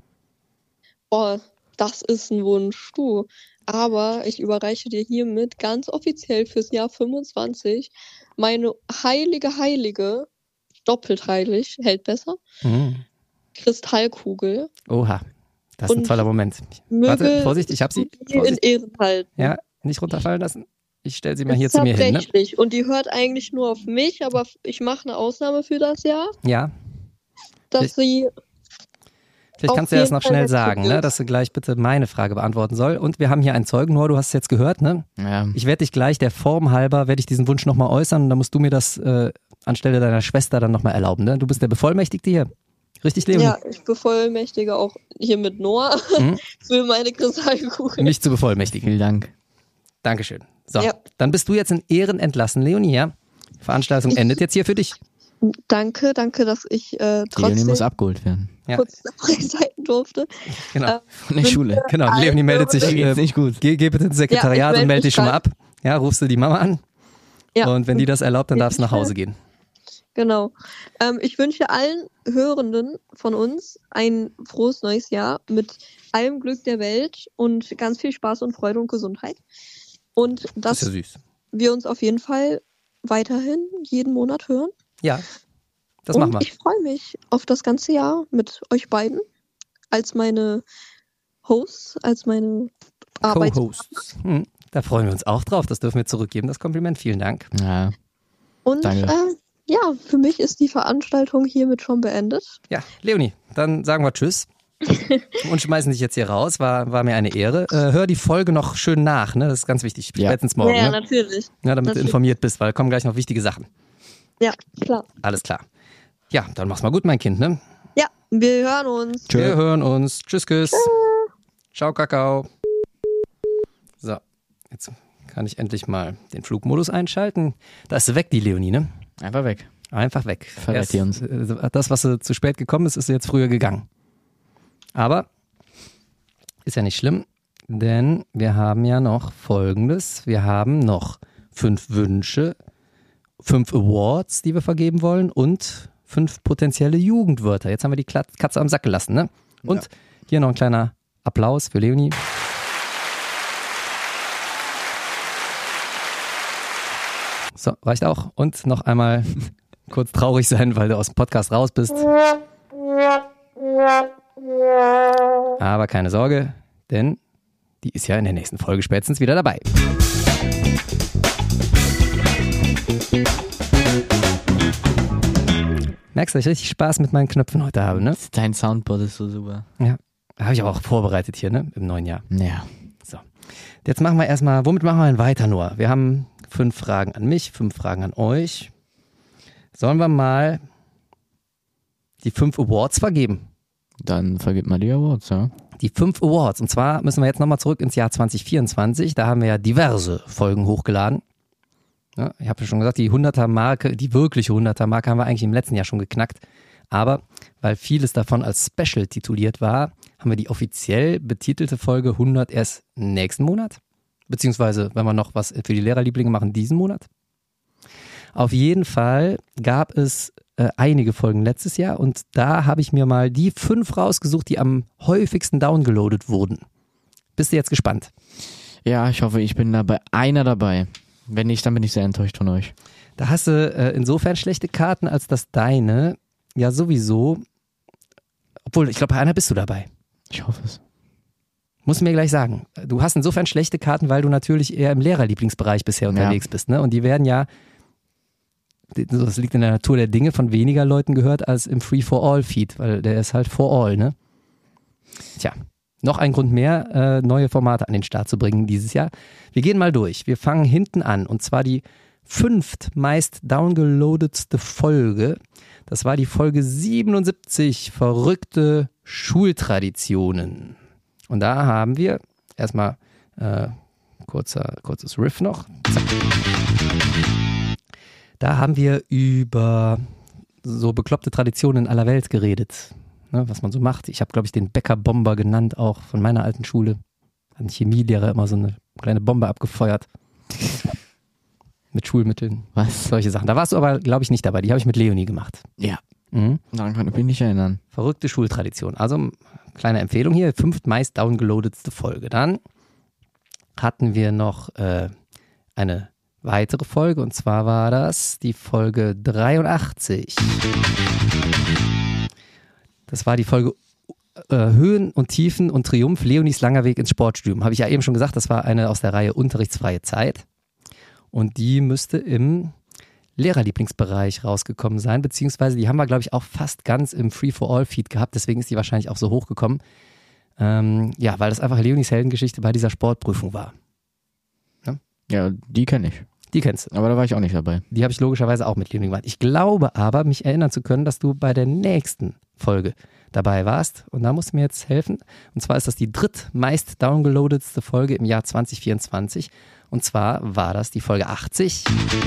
Boah, das ist ein Wunsch, du. Aber ich überreiche dir hiermit ganz offiziell fürs Jahr fünfundzwanzig meine heilige, heilige, doppelt heilig, hält besser, Mhm. Kristallkugel. Oha, das ist ein Und toller Moment. Möge Warte, Vorsicht, ich hab sie. die in Vorsicht. Ehren halten. Ja, nicht runterfallen lassen. Ich stelle sie mal Ist hier zu mir hin. Ne? tatsächlich. Und die hört eigentlich nur auf mich, aber ich mache eine Ausnahme für das Jahr, Ja, dass Ich- sie vielleicht Auf kannst du ja das jeden noch Fall schnell der sagen, Tipp ne? ist. Dass du gleich bitte meine Frage beantworten soll. Und wir haben hier einen Zeugen, Noah, du hast es jetzt gehört, ne? Ja. Ich werde dich gleich, der Form halber, werde ich diesen Wunsch nochmal äußern und dann musst du mir das äh, anstelle deiner Schwester dann nochmal erlauben, ne? Du bist der Bevollmächtigte hier. Richtig, Leonie? Ja, ich bevollmächtige auch hier mit Noah Mhm. für meine Kristallkugel. Mich zu bevollmächtigen. Vielen Dank. Dankeschön. So, Ja. dann bist du jetzt in Ehren entlassen, Leonie, ja? Veranstaltung endet jetzt hier für dich. Danke, danke, dass ich äh, Die Leonie muss trotzdem abgeholt werden. Ja. kurz dabei sein durfte. Genau. Äh, Von der Wünsche Schule. Genau, allen Leonie meldet sich. Hörern- Mir geht's Äh, nicht gut. geh, geh bitte ins Sekretariat Ja, ich und melde melde mich dich schon mal gleich. ab. Ja, rufst du die Mama an. Ja, Und wenn die das erlaubt, dann darfst du nach Hause gehen. genau. Ähm, ich wünsche allen Hörenden von uns ein frohes neues Jahr mit allem Glück der Welt und ganz viel Spaß und Freude und Gesundheit. Und Das dass ist ja süß. wir uns auf jeden Fall weiterhin jeden Monat hören. Ja, das und machen wir. ich freue mich auf das ganze Jahr mit euch beiden als meine Hosts, als meine Arbeits... Co-Hosts. Hm, da freuen wir uns auch drauf. Das dürfen wir zurückgeben, das Kompliment. Vielen Dank. Ja. Und Danke. äh, ja, für mich ist die Veranstaltung hiermit schon beendet. Ja, Leonie, dann sagen wir Tschüss und schmeißen dich jetzt hier raus. War, war mir eine Ehre. Äh, hör die Folge noch schön nach, ne? Das ist ganz wichtig. Ja. Spätestens morgen, ja, ja, ne? natürlich. Ja, damit du natürlich. informiert bist, weil kommen gleich noch wichtige Sachen. Ja, klar. Alles klar. Ja, dann mach's mal gut, mein Kind, ne? Ja, wir hören uns. Tschö. Wir hören uns. Tschüss, Küss. Ciao, Kakao. So, jetzt kann ich endlich mal den Flugmodus einschalten. Da ist sie weg, die Leonie, ne? Einfach weg. Einfach weg. Verrät die uns. äh, Das, was sie zu spät gekommen ist, ist sie jetzt früher gegangen. Aber ist ja nicht schlimm, denn wir haben ja noch Folgendes. Wir haben noch fünf Wünsche, fünf Awards, die wir vergeben wollen und fünf potenzielle Jugendwörter. Jetzt haben wir die Klat- Katze am Sack gelassen, ne? Und hier noch ein kleiner Applaus für Leonie. So, reicht auch. Und noch einmal kurz traurig sein, weil du aus dem Podcast raus bist. Aber keine Sorge, denn die ist ja in der nächsten Folge spätestens wieder dabei. Merkst du, dass ich richtig Spaß mit meinen Knöpfen heute habe, ne? Dein Soundboard ist so super. Ja. Habe ich aber auch vorbereitet hier, ne? Im neuen Jahr. Ja. So. Jetzt machen wir erstmal, womit machen wir denn weiter nur? Wir haben fünf Fragen an mich, fünf Fragen an euch. Sollen wir mal die fünf Awards vergeben? Dann vergib mal die Awards, ja. Die fünf Awards. Und zwar müssen wir jetzt nochmal zurück ins Jahr zwanzig vierundzwanzig. Da haben wir ja diverse Folgen hochgeladen. Ja, ich habe ja schon gesagt, die hunderter-Marke, die wirkliche hunderter-Marke haben wir eigentlich im letzten Jahr schon geknackt. Aber weil vieles davon als Special tituliert war, haben wir die offiziell betitelte Folge hundert erst nächsten Monat. Beziehungsweise, wenn wir noch was für die Lehrerlieblinge machen, diesen Monat. Auf jeden Fall gab es äh, einige Folgen letztes Jahr und da habe ich mir mal die fünf rausgesucht, die am häufigsten downgeloadet wurden. Bist du jetzt gespannt? Ja, ich hoffe, ich bin da bei einer dabei. Wenn nicht, dann bin ich sehr enttäuscht von euch. Da hast du äh, insofern schlechte Karten, als dass deine ja sowieso, obwohl ich glaube, bei einer bist du dabei. Ich hoffe es. Muss mir gleich sagen. Du hast insofern schlechte Karten, weil du natürlich eher im Lehrerlieblingsbereich bisher unterwegs ja. bist. Ne? Und die werden ja, das liegt in der Natur der Dinge, von weniger Leuten gehört als im Free-for-All-Feed, weil der ist halt for all, ne? Tja, noch ein Grund mehr, äh, neue Formate an den Start zu bringen dieses Jahr. Wir gehen mal durch. Wir fangen hinten an und zwar die fünftmeist downgeloadetste Folge. Das war die Folge siebenundsiebzig, verrückte Schultraditionen. Und da haben wir erstmal äh, kurzer, kurzes Riff noch. Zack. Da haben wir über so bekloppte Traditionen in aller Welt geredet, ne, was man so macht. Ich habe, glaube ich, den Bäcker-Bomber genannt, auch von meiner alten Schule. Hat ein Chemielehrer immer so eine kleine Bombe abgefeuert. Mit Schulmitteln. Was? Solche Sachen. Da warst du aber, glaube ich, nicht dabei. Die habe ich mit Leonie gemacht. Ja. Mhm. Daran kann ich mich nicht erinnern. Verrückte Schultradition. Also, kleine Empfehlung hier, fünftmeist downgeloadetste Folge. Dann hatten wir noch äh, eine weitere Folge und zwar war das die Folge dreiundachtzig. Das war die Folge äh, Höhen und Tiefen und Triumph, Leonies langer Weg ins Sportstudium. Habe ich ja eben schon gesagt, das war eine aus der Reihe Unterrichtsfreie Zeit und die müsste im Lehrerlieblingsbereich rausgekommen sein, beziehungsweise die haben wir, glaube ich, auch fast ganz im Free-for-All-Feed gehabt, deswegen ist die wahrscheinlich auch so hochgekommen. Ähm, ja, weil das einfach Leonies Heldengeschichte bei dieser Sportprüfung war. Ja, ja die kenne ich. Die kennst du. Aber da war ich auch nicht dabei. Die habe ich logischerweise auch mit Leonie gemacht. Ich glaube aber, mich erinnern zu können, dass du bei der nächsten Folge dabei warst und da musst du mir jetzt helfen. Und zwar ist das die drittmeist downgeloadetste Folge im Jahr zwanzig vierundzwanzig. Und zwar war das die Folge achtzig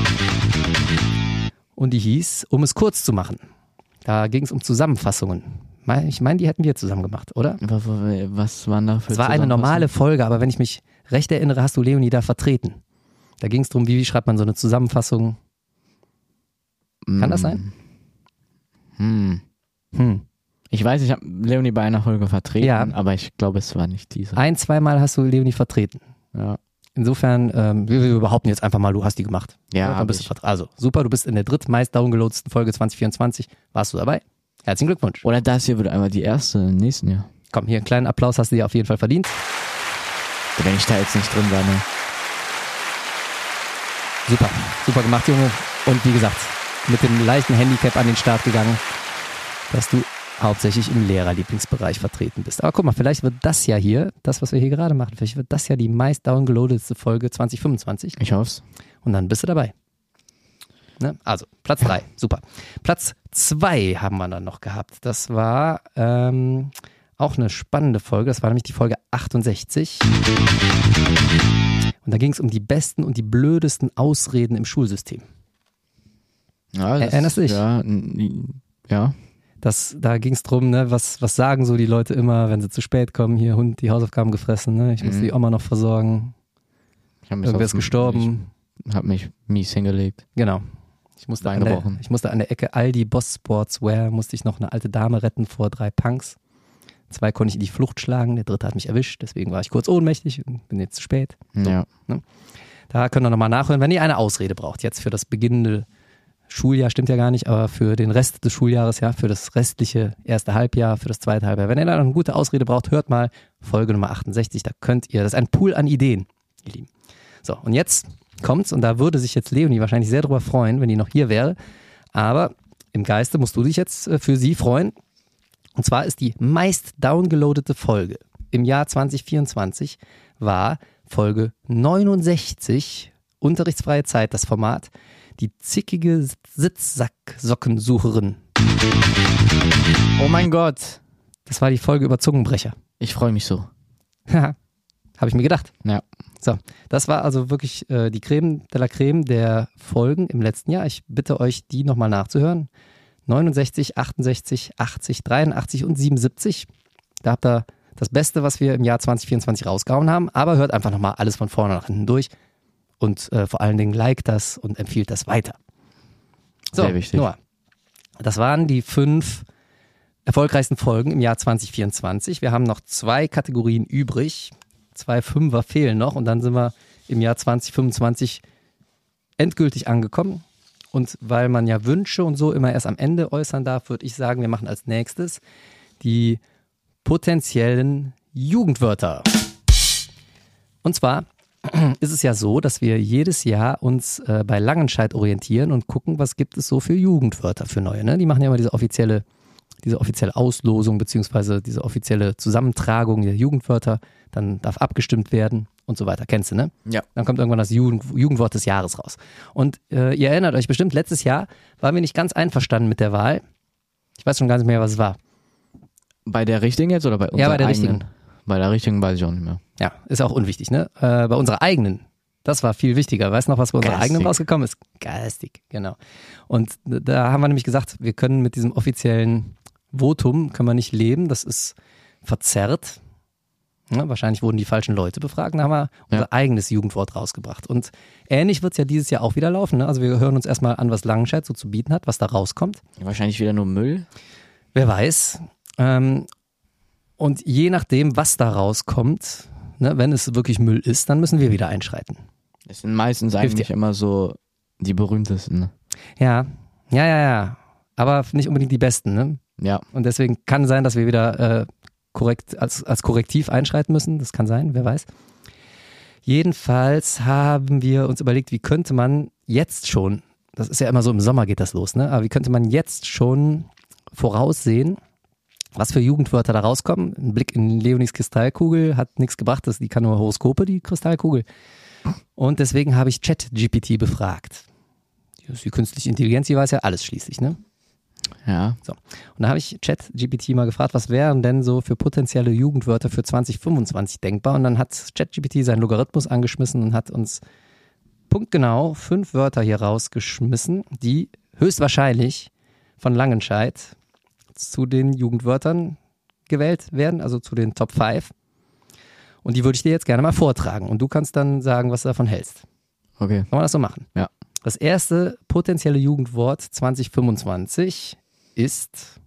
und die hieß, um es kurz zu machen. Da ging es um Zusammenfassungen. Ich meine, die hätten wir zusammen gemacht, oder? Was waren da für Es war eine normale Folge, aber wenn ich mich recht erinnere, hast du Leonie da vertreten. Da ging es darum, wie, wie schreibt man so eine Zusammenfassung. Kann das sein? Hm. Hm. Ich weiß, ich habe Leonie bei einer Folge vertreten, ja. aber ich glaube, es war nicht diese. Ein, zweimal hast du Leonie vertreten. Ja. Insofern, ähm, wir, wir behaupten jetzt einfach mal, du hast die gemacht. Ja, dann bist du vertreten. Also, super, du bist in der drittmeist downgeloadetsten Folge zwanzig vierundzwanzig. Warst du dabei? Herzlichen Glückwunsch. Oder das hier wird einmal die erste im nächsten Jahr. Komm, hier einen kleinen Applaus hast du dir auf jeden Fall verdient. Wenn ich da jetzt nicht drin war, ne? Super, super gemacht, Junge. Und wie gesagt, mit dem leichten Handicap an den Start gegangen, dass du hauptsächlich im Lehrerlieblingsbereich vertreten bist. Aber guck mal, vielleicht wird das ja hier, das, was wir hier gerade machen, vielleicht wird das ja die meist downgeloadetste Folge zwanzig fünfundzwanzig. Ich hoff's. Und dann bist du dabei. Ne? Also, Platz drei, super. Platz zwei haben wir dann noch gehabt. Das war ähm, auch eine spannende Folge. Das war nämlich die Folge achtundsechzig. Und da ging es um die besten und die blödesten Ausreden im Schulsystem. Ja, das, Erinnerst du dich? Ja. n- ja. Das, da ging es darum, ne, was, was sagen so die Leute immer, wenn sie zu spät kommen, hier Hund, die Hausaufgaben gefressen, ne? Ich muss Mhm. die Oma noch versorgen, Ich hab mich irgendwer auf- ist gestorben. Ich hab mich mies hingelegt. Genau. Ich musste, Bein an der, gebrochen. ich musste an der Ecke Aldi Boss Sportswear, musste ich noch eine alte Dame retten vor drei Punks. Zwei konnte ich in die Flucht schlagen, der dritte hat mich erwischt, deswegen war ich kurz ohnmächtig und bin jetzt zu spät. Ja. Da könnt ihr nochmal nachhören, wenn ihr eine Ausrede braucht. Jetzt für das beginnende Schuljahr, stimmt ja gar nicht, aber für den Rest des Schuljahres, ja, für das restliche erste Halbjahr, für das zweite Halbjahr. Wenn ihr da noch eine gute Ausrede braucht, hört mal Folge Nummer achtundsechzig, da könnt ihr, das ist ein Pool an Ideen, ihr Lieben. So, und jetzt kommt's und da würde sich jetzt Leonie wahrscheinlich sehr drüber freuen, wenn die noch hier wäre, aber im Geiste musst du dich jetzt äh, für sie freuen. Und zwar ist die meist downgeloadete Folge im Jahr zwanzig vierundzwanzig war Folge neunundsechzig, Unterrichtsfreie Zeit, das Format, die zickige Sitzsacksockensucherin. Oh mein Gott. Das war die Folge über Zungenbrecher. Ich freue mich so. Haha. Habe ich mir gedacht. Ja. So, das war also wirklich äh, die Creme de la Creme der Folgen im letzten Jahr. Ich bitte euch, die nochmal nachzuhören. neunundsechzig, achtundsechzig, achtzig, dreiundachtzig und siebenundsiebzig. Da habt ihr das Beste, was wir im Jahr zwanzig vierundzwanzig rausgehauen haben. Aber hört einfach nochmal alles von vorne nach hinten durch. Und äh, vor allen Dingen liked das und empfiehlt das weiter. So, Sehr wichtig. Noah, das waren die fünf erfolgreichsten Folgen im Jahr zwanzig vierundzwanzig. Wir haben noch zwei Kategorien übrig. Zwei Fünfer fehlen noch und dann sind wir im Jahr zwanzig fünfundzwanzig endgültig angekommen. Und weil man ja Wünsche und so immer erst am Ende äußern darf, würde ich sagen, wir machen als nächstes die potenziellen Jugendwörter. Und zwar ist es ja so, dass wir jedes Jahr uns äh, bei Langenscheidt orientieren und gucken, was gibt es so für Jugendwörter für neue. Ne? Die machen ja immer diese offizielle, diese offizielle Auslosung beziehungsweise diese offizielle Zusammentragung der Jugendwörter. Dann darf abgestimmt werden und so weiter. Kennst du, ne? Ja. Dann kommt irgendwann das Jugend, Jugendwort des Jahres raus. Und äh, ihr erinnert euch bestimmt, letztes Jahr waren wir nicht ganz einverstanden mit der Wahl. Ich weiß schon gar nicht mehr, was es war. Bei der richtigen jetzt oder bei unserer Ja, bei der eigenen? richtigen. Bei der richtigen weiß ich auch nicht mehr. Ja, ist auch unwichtig, ne? Äh, bei unserer eigenen, das war viel wichtiger. Weißt du noch, was bei unserer Geistig. eigenen rausgekommen ist? Geistig, genau. Und da haben wir nämlich gesagt, wir können mit diesem offiziellen Votum, können wir nicht leben, das ist verzerrt. Ja, wahrscheinlich wurden die falschen Leute befragt, dann haben wir unser Ja. eigenes Jugendwort rausgebracht. Und ähnlich wird es ja dieses Jahr auch wieder laufen. Ne? Also wir hören uns erstmal an, was Langenscheidt so zu bieten hat, was da rauskommt. Wahrscheinlich wieder nur Müll. Wer weiß. Ähm, und je nachdem, was da rauskommt, ne, wenn es wirklich Müll ist, dann müssen wir wieder einschreiten. Das sind meistens Hilft eigentlich dir. immer so die berühmtesten. Ne? Ja, ja, ja, ja. Aber nicht unbedingt die besten. Ne? Ja. Und deswegen kann sein, dass wir wieder äh, korrekt als, als Korrektiv einschreiten müssen. Das kann sein, wer weiß. Jedenfalls haben wir uns überlegt, wie könnte man jetzt schon, das ist ja immer so, im Sommer geht das los, ne? Aber wie könnte man jetzt schon voraussehen, was für Jugendwörter da rauskommen? Ein Blick in Leonis Kristallkugel hat nichts gebracht, das, die kann nur Horoskope, die Kristallkugel. Und deswegen habe ich ChatGPT befragt. Die ist die künstliche Intelligenz, die weiß ja alles schließlich, ne? Ja. So. Und da habe ich ChatGPT mal gefragt, was wären denn so für potenzielle Jugendwörter für zwanzig fünfundzwanzig denkbar? Und dann hat ChatGPT seinen Logarithmus angeschmissen und hat uns punktgenau fünf Wörter hier rausgeschmissen, die höchstwahrscheinlich von Langenscheidt zu den Jugendwörtern gewählt werden, also zu den Top fünf. Und die würde ich dir jetzt gerne mal vortragen. Und du kannst dann sagen, was du davon hältst. Okay. Wollen wir das so machen? Ja. Das erste potenzielle Jugendwort zwanzig fünfundzwanzig ist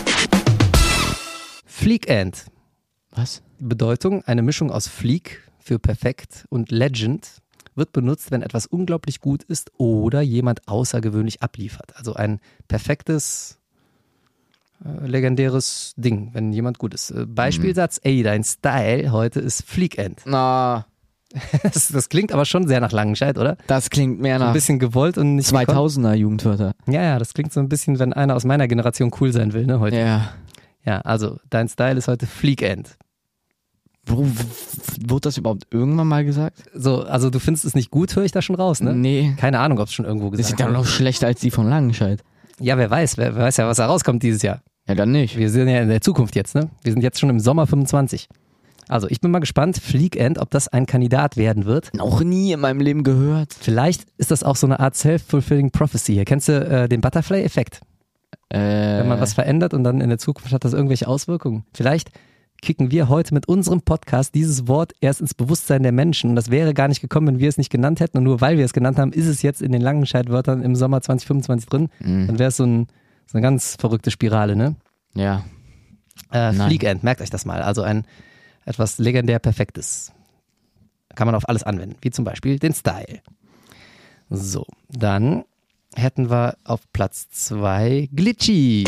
Fleekend. Was? Bedeutung, eine Mischung aus Fleek für perfekt und Legend wird benutzt, wenn etwas unglaublich gut ist oder jemand außergewöhnlich abliefert. Also ein perfektes, äh, legendäres Ding, wenn jemand gut ist. Äh, Beispielsatz, ey, dein Style heute ist Fleekend. Na, Das, das klingt aber schon sehr nach Langenscheidt, oder? das klingt mehr Ein nach bisschen gewollt und nicht gekonnt. zweitausender Jugendwörter. Ja, ja, das klingt so ein bisschen, wenn einer aus meiner Generation cool sein will, ne, heute. Ja. Ja, also dein Style ist heute Fleekend. Wo, w- wurde das überhaupt irgendwann mal gesagt? So, also du findest es nicht gut, höre ich da schon raus, ne? Nee. Keine Ahnung, ob es schon irgendwo Das gesagt ist ja wurde. noch schlechter als die von Langenscheidt. Ja, wer weiß, wer, wer weiß ja, was da rauskommt dieses Jahr. Ja, dann nicht. Wir sind ja in der Zukunft jetzt, ne? Wir sind jetzt schon im Sommer fünfundzwanzig. Also ich bin mal gespannt, Fleekend, ob das ein Kandidat werden wird. Noch nie in meinem Leben gehört. Vielleicht ist das auch so eine Art Self-Fulfilling Prophecy. Hier kennst du äh, den Butterfly-Effekt? Äh, Wenn man was verändert und dann in der Zukunft hat das irgendwelche Auswirkungen. Vielleicht kicken wir heute mit unserem Podcast dieses Wort erst ins Bewusstsein der Menschen. Und das wäre gar nicht gekommen, wenn wir es nicht genannt hätten. Und nur weil wir es genannt haben, ist es jetzt in den Langenscheidt-Wörtern im Sommer zwanzig fünfundzwanzig drin. mh, Dann wäre es so, ein, so eine ganz verrückte Spirale, ne? ja. Äh, Nein. Fleekend, merkt euch das mal. Also ein etwas legendär Perfektes. Kann man auf alles anwenden. Wie zum Beispiel den Style. So, dann hätten wir auf Platz zwei Glitchy.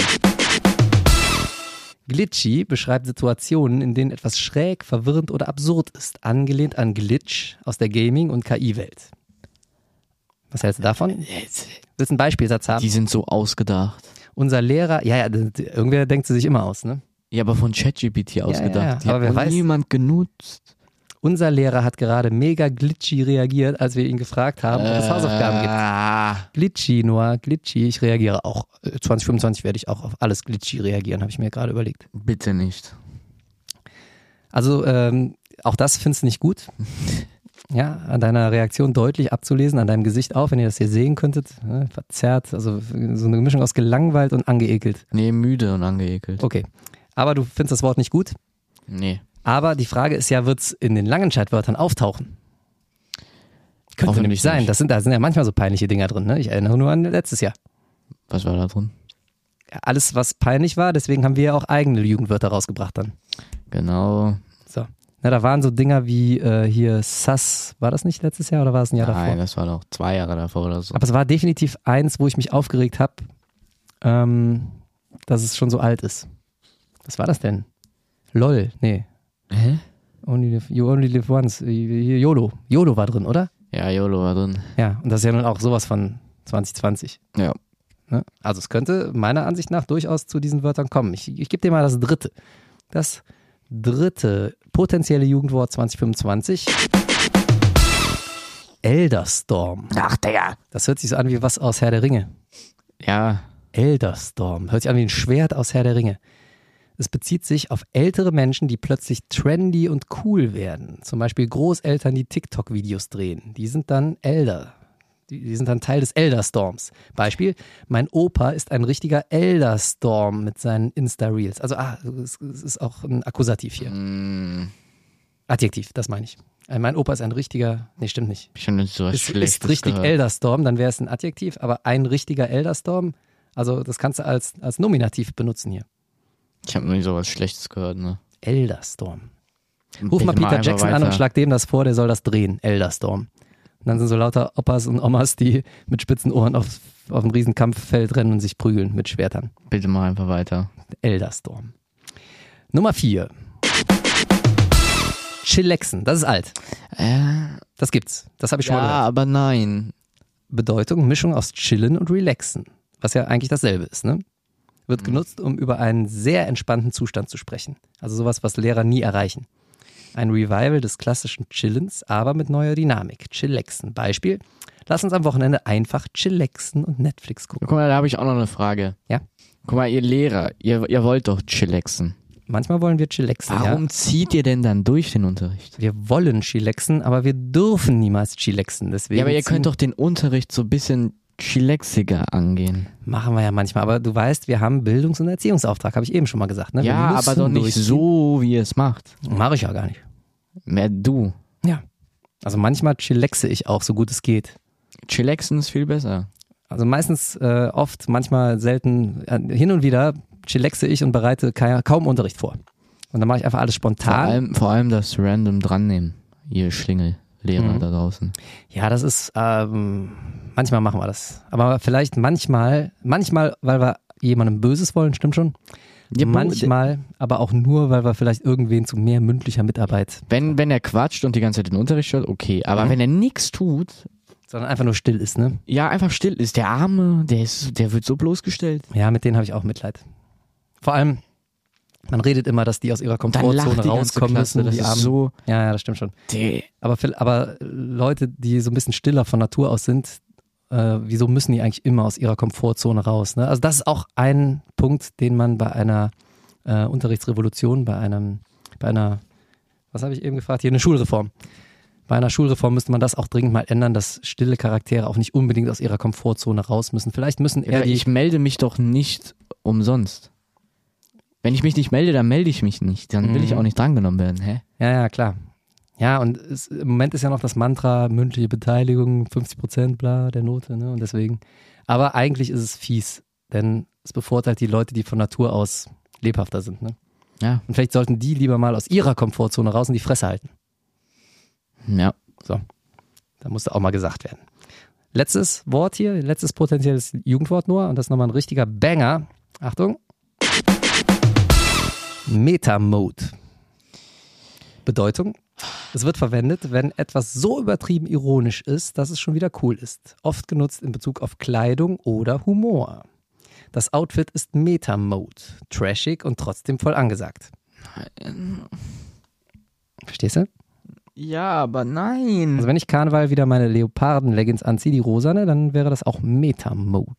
Glitchy beschreibt Situationen, in denen etwas schräg, verwirrend oder absurd ist, angelehnt an Glitch aus der Gaming- und K I-Welt. Was hältst du davon? Willst du einen Beispielsatz haben? Die sind so ausgedacht. Unser Lehrer, ja, ja, d- d- irgendwer denkt sie sich immer aus, ne? Ja, aber von ChatGPT ausgedacht. ja, Die aber hat wer noch weiß. niemand genutzt. Unser Lehrer hat gerade mega glitchy reagiert, als wir ihn gefragt haben, ob es Hausaufgaben gibt. Ah. Glitchy, Noah, glitchy. Ich reagiere auch. Äh, zwanzig fünfundzwanzig werde ich auch auf alles glitchy reagieren, habe ich mir gerade überlegt. Bitte nicht. Also, ähm, auch das findest du nicht gut. Ja, an deiner Reaktion deutlich abzulesen, an deinem Gesicht auch, wenn ihr das hier sehen könntet. Ne? Verzerrt, also so eine Mischung aus gelangweilt und angeekelt. Nee, müde und angeekelt. Okay, aber du findest das Wort nicht gut? Nee. Aber die Frage ist ja, wird es in den Langenscheid-Wörtern auftauchen? Könnte nämlich sein. Das sind, da sind ja manchmal so peinliche Dinger drin. Ne? Ich erinnere nur an letztes Jahr. Was war da drin? Ja, alles, was peinlich war, deswegen haben wir ja auch eigene Jugendwörter rausgebracht dann. Genau. So. Na, da waren so Dinger wie äh, hier Sass. War das nicht letztes Jahr oder war es ein Jahr Nein, davor? Nein, das war doch zwei Jahre davor oder so. Aber es war definitiv eins, wo ich mich aufgeregt habe, ähm, dass es schon so alt ist. Was war das denn? LOL, nee. Hä? Only live, you only live once. YOLO. YOLO war drin, oder? Ja, YOLO war drin. Ja, und das ist ja nun auch sowas von zwanzig zwanzig. Ja. Ne? Also es könnte meiner Ansicht nach durchaus zu diesen Wörtern kommen. Ich, ich gebe dir mal das dritte. Das dritte potenzielle Jugendwort zwanzig fünfundzwanzig. Elderstorm. Ach, Digga. Das hört sich so an wie was aus Herr der Ringe. Ja. Elderstorm. Hört sich an wie ein Schwert aus Herr der Ringe. Es bezieht sich auf ältere Menschen, die plötzlich trendy und cool werden. Zum Beispiel Großeltern, die TikTok-Videos drehen. Die sind dann Elder. Die, die sind dann Teil des Elderstorms. Beispiel, mein Opa ist ein richtiger Elderstorm mit seinen Insta-Reels. Also, ah, es, es ist auch ein Akkusativ hier. Mm. Adjektiv, das meine ich. Mein Opa ist ein richtiger, nee, stimmt nicht. Ich habe so was Ist, Schlechtes ist richtig gehört. Elderstorm, dann wäre es ein Adjektiv, aber ein richtiger Elderstorm, also das kannst du als, als Nominativ benutzen hier. Ich habe noch nie sowas Schlechtes gehört, ne? Elderstorm. Ruf mal Bitte Peter einfach Jackson an weiter. und schlag dem das vor, der soll das drehen. Elderstorm. Und dann sind so lauter Opas und Omas, die mit spitzen Ohren auf, auf ein riesen Kampffeld rennen und sich prügeln mit Schwertern. Bitte mal einfach weiter. Elderstorm. Nummer vier. Chillaxen. Das ist alt. Äh, Das gibt's. Das habe ich schon ja, mal gehört. aber nein. Bedeutung, Mischung aus Chillen und Relaxen. Was ja eigentlich dasselbe ist, ne? Wird genutzt, um über einen sehr entspannten Zustand zu sprechen. Also sowas, was Lehrer nie erreichen. Ein Revival des klassischen Chillens, aber mit neuer Dynamik. Chillaxen. Beispiel, lass uns am Wochenende einfach chillaxen und Netflix gucken. Guck mal, da habe ich auch noch eine Frage. Ja? Guck mal, ihr Lehrer, ihr, ihr wollt doch chillaxen. Manchmal wollen wir chillaxen, Warum ja? zieht ihr denn dann durch den Unterricht? Wir wollen chillaxen, aber wir dürfen niemals chillaxen. Deswegen Ja, aber ihr ziehen- könnt doch den Unterricht so ein bisschen chillaxiger angehen. Machen wir ja manchmal, aber du weißt, wir haben Bildungs- und Erziehungsauftrag, habe ich eben schon mal gesagt. Ne? Wir Ja, müssen aber doch nicht durchziehen. so, wie ihr es macht. Mache ich ja gar nicht. Mehr du. Ja. Also manchmal chillaxe ich auch, so gut es geht. Chillaxen ist viel besser. Also meistens, äh, oft, manchmal selten, äh, hin und wieder chillaxe ich und bereite ka- kaum Unterricht vor. Und dann mache ich einfach alles Vor spontan. allem, vor allem das random dran nehmen. Ihr Schlingel-Lehrer Mhm. da draußen. Ja, das ist, ähm, manchmal machen wir das. Aber vielleicht manchmal, manchmal, weil wir jemandem Böses wollen, stimmt schon. Ja, Manchmal, aber auch nur, weil wir vielleicht irgendwen zu mehr mündlicher Mitarbeit, Wenn, wenn er quatscht und die ganze Zeit den Unterricht stört, okay. Aber Mhm. wenn er nichts tut, sondern einfach nur still ist, ne? ja, einfach still ist. Der Arme, der ist, der wird so bloßgestellt. Ja, mit denen habe ich auch Mitleid. Vor allem, man redet immer, dass die aus ihrer Dann lacht Komfortzone die ganze rauskommen Klasse, müssen. das Die ist Armen. so, Ja, ja, das stimmt schon. der, Aber, viel- aber Leute, die so ein bisschen stiller von Natur aus sind, äh, wieso müssen die eigentlich immer aus ihrer Komfortzone raus? Ne? Also das ist auch ein Punkt, den man bei einer äh, Unterrichtsrevolution, bei einem, bei einer, was habe ich eben gefragt, hier eine Schulreform. Bei einer Schulreform müsste man das auch dringend mal ändern, dass stille Charaktere auch nicht unbedingt aus ihrer Komfortzone raus müssen. Vielleicht müssen eher ja, die, ich melde mich doch nicht umsonst. Wenn ich mich nicht melde, dann melde ich mich nicht. Dann will ich Mhm. auch nicht drangenommen werden, hä? Ja, ja, klar. Ja, und es, im Moment ist ja noch das Mantra, mündliche Beteiligung, fünfzig Prozent, bla, der Note, ne, und deswegen. Aber eigentlich ist es fies, denn es bevorteilt die Leute, die von Natur aus lebhafter sind, ne. Ja. Und vielleicht sollten die lieber mal aus ihrer Komfortzone raus und die Fresse halten. Ja. So, da musste auch mal gesagt werden. Letztes Wort hier, letztes potenzielles Jugendwort nur, und das ist nochmal ein richtiger Banger. Achtung. Meta-Mode. Bedeutung: Es wird verwendet, wenn etwas so übertrieben ironisch ist, dass es schon wieder cool ist. Oft genutzt in Bezug auf Kleidung oder Humor. Das Outfit ist Meta-Mode. Trashig und trotzdem voll angesagt. Verstehst du? Ja, aber nein. Also wenn ich Karneval wieder meine Leoparden-Leggings anziehe, die rosane, dann wäre das auch Meta-Mode.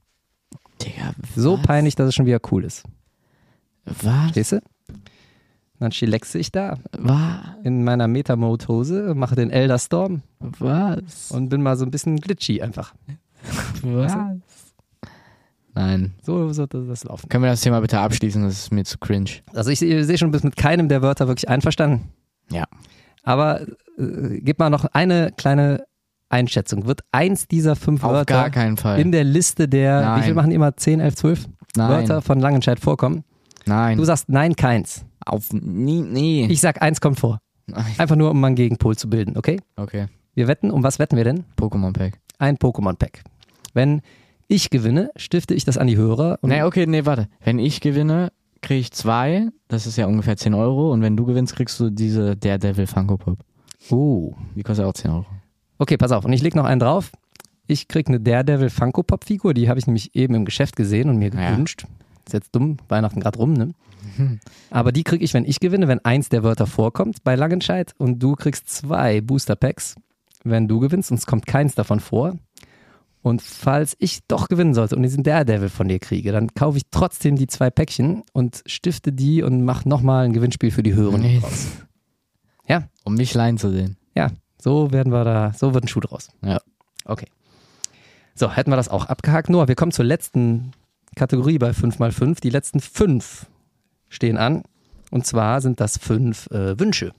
Digga, So was? peinlich, dass es schon wieder cool ist. Was? Verstehst du? Dann chillaxe ich da Was? in meiner Meta-Mode-Hose, mache den Elder Storm Was? und bin mal so ein bisschen glitchy einfach. Was? Nein. So wird das laufen. Können wir das Thema bitte abschließen? Das ist mir zu cringe. Also ich sehe schon, du bist mit keinem der Wörter wirklich einverstanden. Ja. Aber äh, gib mal noch eine kleine Einschätzung. Wird eins dieser fünf Auf Wörter gar keinen Fall. in der Liste der, Nein. wie viel machen die immer? zehn, elf, zwölf Nein. Wörter von Langenscheid vorkommen? Nein. Du sagst nein, keins. Auf nie, nee. Ich sag eins kommt vor. Nein. Einfach nur, um mal einen Gegenpol zu bilden, okay? Okay. Wir wetten, um was wetten wir denn? Pokémon Pack. Ein Pokémon-Pack. Wenn ich gewinne, stifte ich das an die Hörer. Und Nee, okay, nee, warte. Wenn ich gewinne, kriege ich zwei. Das ist ja ungefähr zehn Euro. Und wenn du gewinnst, kriegst du diese Daredevil Funko Pop. Oh. Die kostet auch zehn Euro. Okay, pass auf. Und ich leg noch einen drauf. Ich krieg eine Daredevil Funko Pop Figur. Die habe ich nämlich eben im Geschäft gesehen und mir Ja. gewünscht. Ist jetzt dumm, Weihnachten gerade rum, ne? Aber die krieg ich, wenn ich gewinne, wenn eins der Wörter vorkommt bei Langenscheid. Und du kriegst zwei Booster Packs, wenn du gewinnst. Und es kommt keins davon vor. Und falls ich doch gewinnen sollte und diesen Daredevil von dir kriege, dann kaufe ich trotzdem die zwei Päckchen und stifte die und mache nochmal ein Gewinnspiel für die Hörer Nee. raus. Ja, Um mich leiden zu sehen. ja, so werden wir da, so wird ein Schuh draus. Ja. Okay. So, hätten wir das auch abgehakt. Noah, wir kommen zur letzten Kategorie bei fünf mal fünf. Die letzten fünf stehen an. Und zwar sind das fünf äh, Wünsche.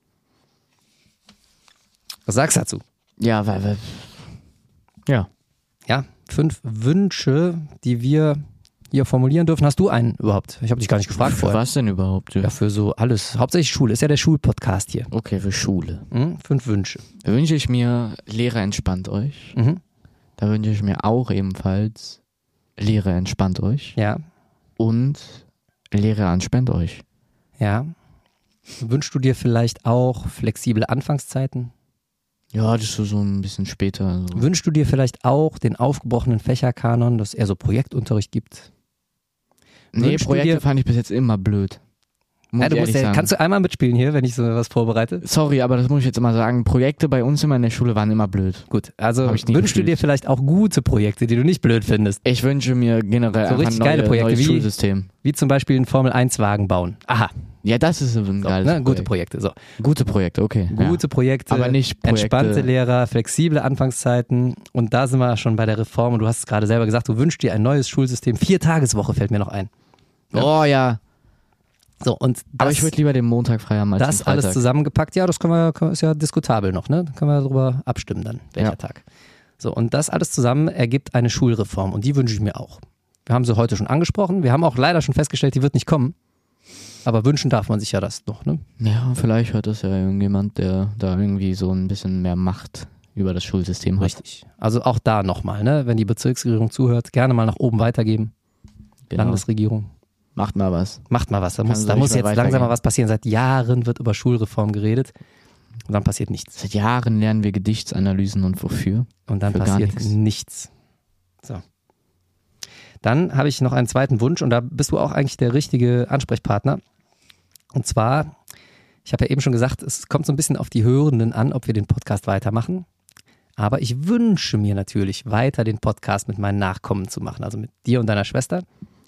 Was sagst du dazu? Ja, weil, weil ja. Ja, fünf Wünsche, die wir hier formulieren dürfen. Hast du einen überhaupt? Ich habe dich gar nicht gefragt Für vorher. was denn überhaupt? Ja, für so alles. Hauptsächlich Schule. Ist ja der Schulpodcast hier. Okay, für Schule. Hm? Fünf Wünsche. Da wünsche ich mir, Lehrer entspannt euch. Mhm. Da wünsche ich mir auch ebenfalls, Lehrer entspannt euch. Ja, Und Lehrer entspannt euch. ja. Wünschst du dir vielleicht auch flexible Anfangszeiten? Ja, das ist so, so ein bisschen später. So. Wünschst du dir vielleicht auch den aufgebrochenen Fächerkanon, dass es eher so Projektunterricht gibt? Nee, Wünschst du Projekte dir- fand ich bis jetzt immer blöd. Muss Ja, du ich musst ehrlich ja, sagen. kannst du einmal mitspielen hier, wenn ich so was vorbereite? Sorry, aber das muss ich jetzt immer sagen. Projekte bei uns immer in der Schule waren immer blöd. Gut, also Hab ich nie wünschst du gefühlt. dir vielleicht auch gute Projekte, die du nicht blöd findest? Ich wünsche mir generell So einfach richtig ein neue, geile Projekte, neues wie- Schulsystem. Wie zum Beispiel einen Formel eins Wagen bauen. Aha, Ja, das ist ein so, geiles ne? Gute Projekt. Projekte. So. Gute Projekte, okay. Gute Projekte, Aber nicht Projekte- entspannte Lehrer, flexible Anfangszeiten. Und da sind wir schon bei der Reform. Und du hast es gerade selber gesagt, du wünschst dir ein neues Schulsystem. Vier-Tageswoche fällt mir noch ein. Ja. Oh ja. So, und das, Aber ich würde lieber den Montag frei haben als das den Freitag. alles zusammengepackt, ja, das können wir, können- ist ja diskutabel noch, ne? Da können wir darüber abstimmen dann, welcher Ja. Tag. So, und das alles zusammen ergibt eine Schulreform. Und die wünsche ich mir auch. Wir haben sie heute schon angesprochen. Wir haben auch leider schon festgestellt, die wird nicht kommen. Aber wünschen darf man sich ja das noch, ne? Ja, vielleicht hört das ja irgendjemand, der da irgendwie so ein bisschen mehr Macht über das Schulsystem hat. Richtig. Also auch da nochmal, ne? Wenn die Bezirksregierung zuhört, gerne mal nach oben weitergeben. Genau. Landesregierung. Macht mal was. Macht mal was. Da Kann muss, so da nicht muss mehr jetzt langsam weitergehen. mal was passieren. Seit Jahren wird über Schulreform geredet. Und dann passiert nichts. Seit Jahren lernen wir Gedichtsanalysen und wofür? Und dann Für gar passiert nichts. nichts. So. Dann habe ich noch einen zweiten Wunsch und da bist du auch eigentlich der richtige Ansprechpartner. Und zwar, ich habe ja eben schon gesagt, es kommt so ein bisschen auf die Hörenden an, ob wir den Podcast weitermachen. Aber ich wünsche mir natürlich weiter den Podcast mit meinen Nachkommen zu machen, also mit dir und deiner Schwester.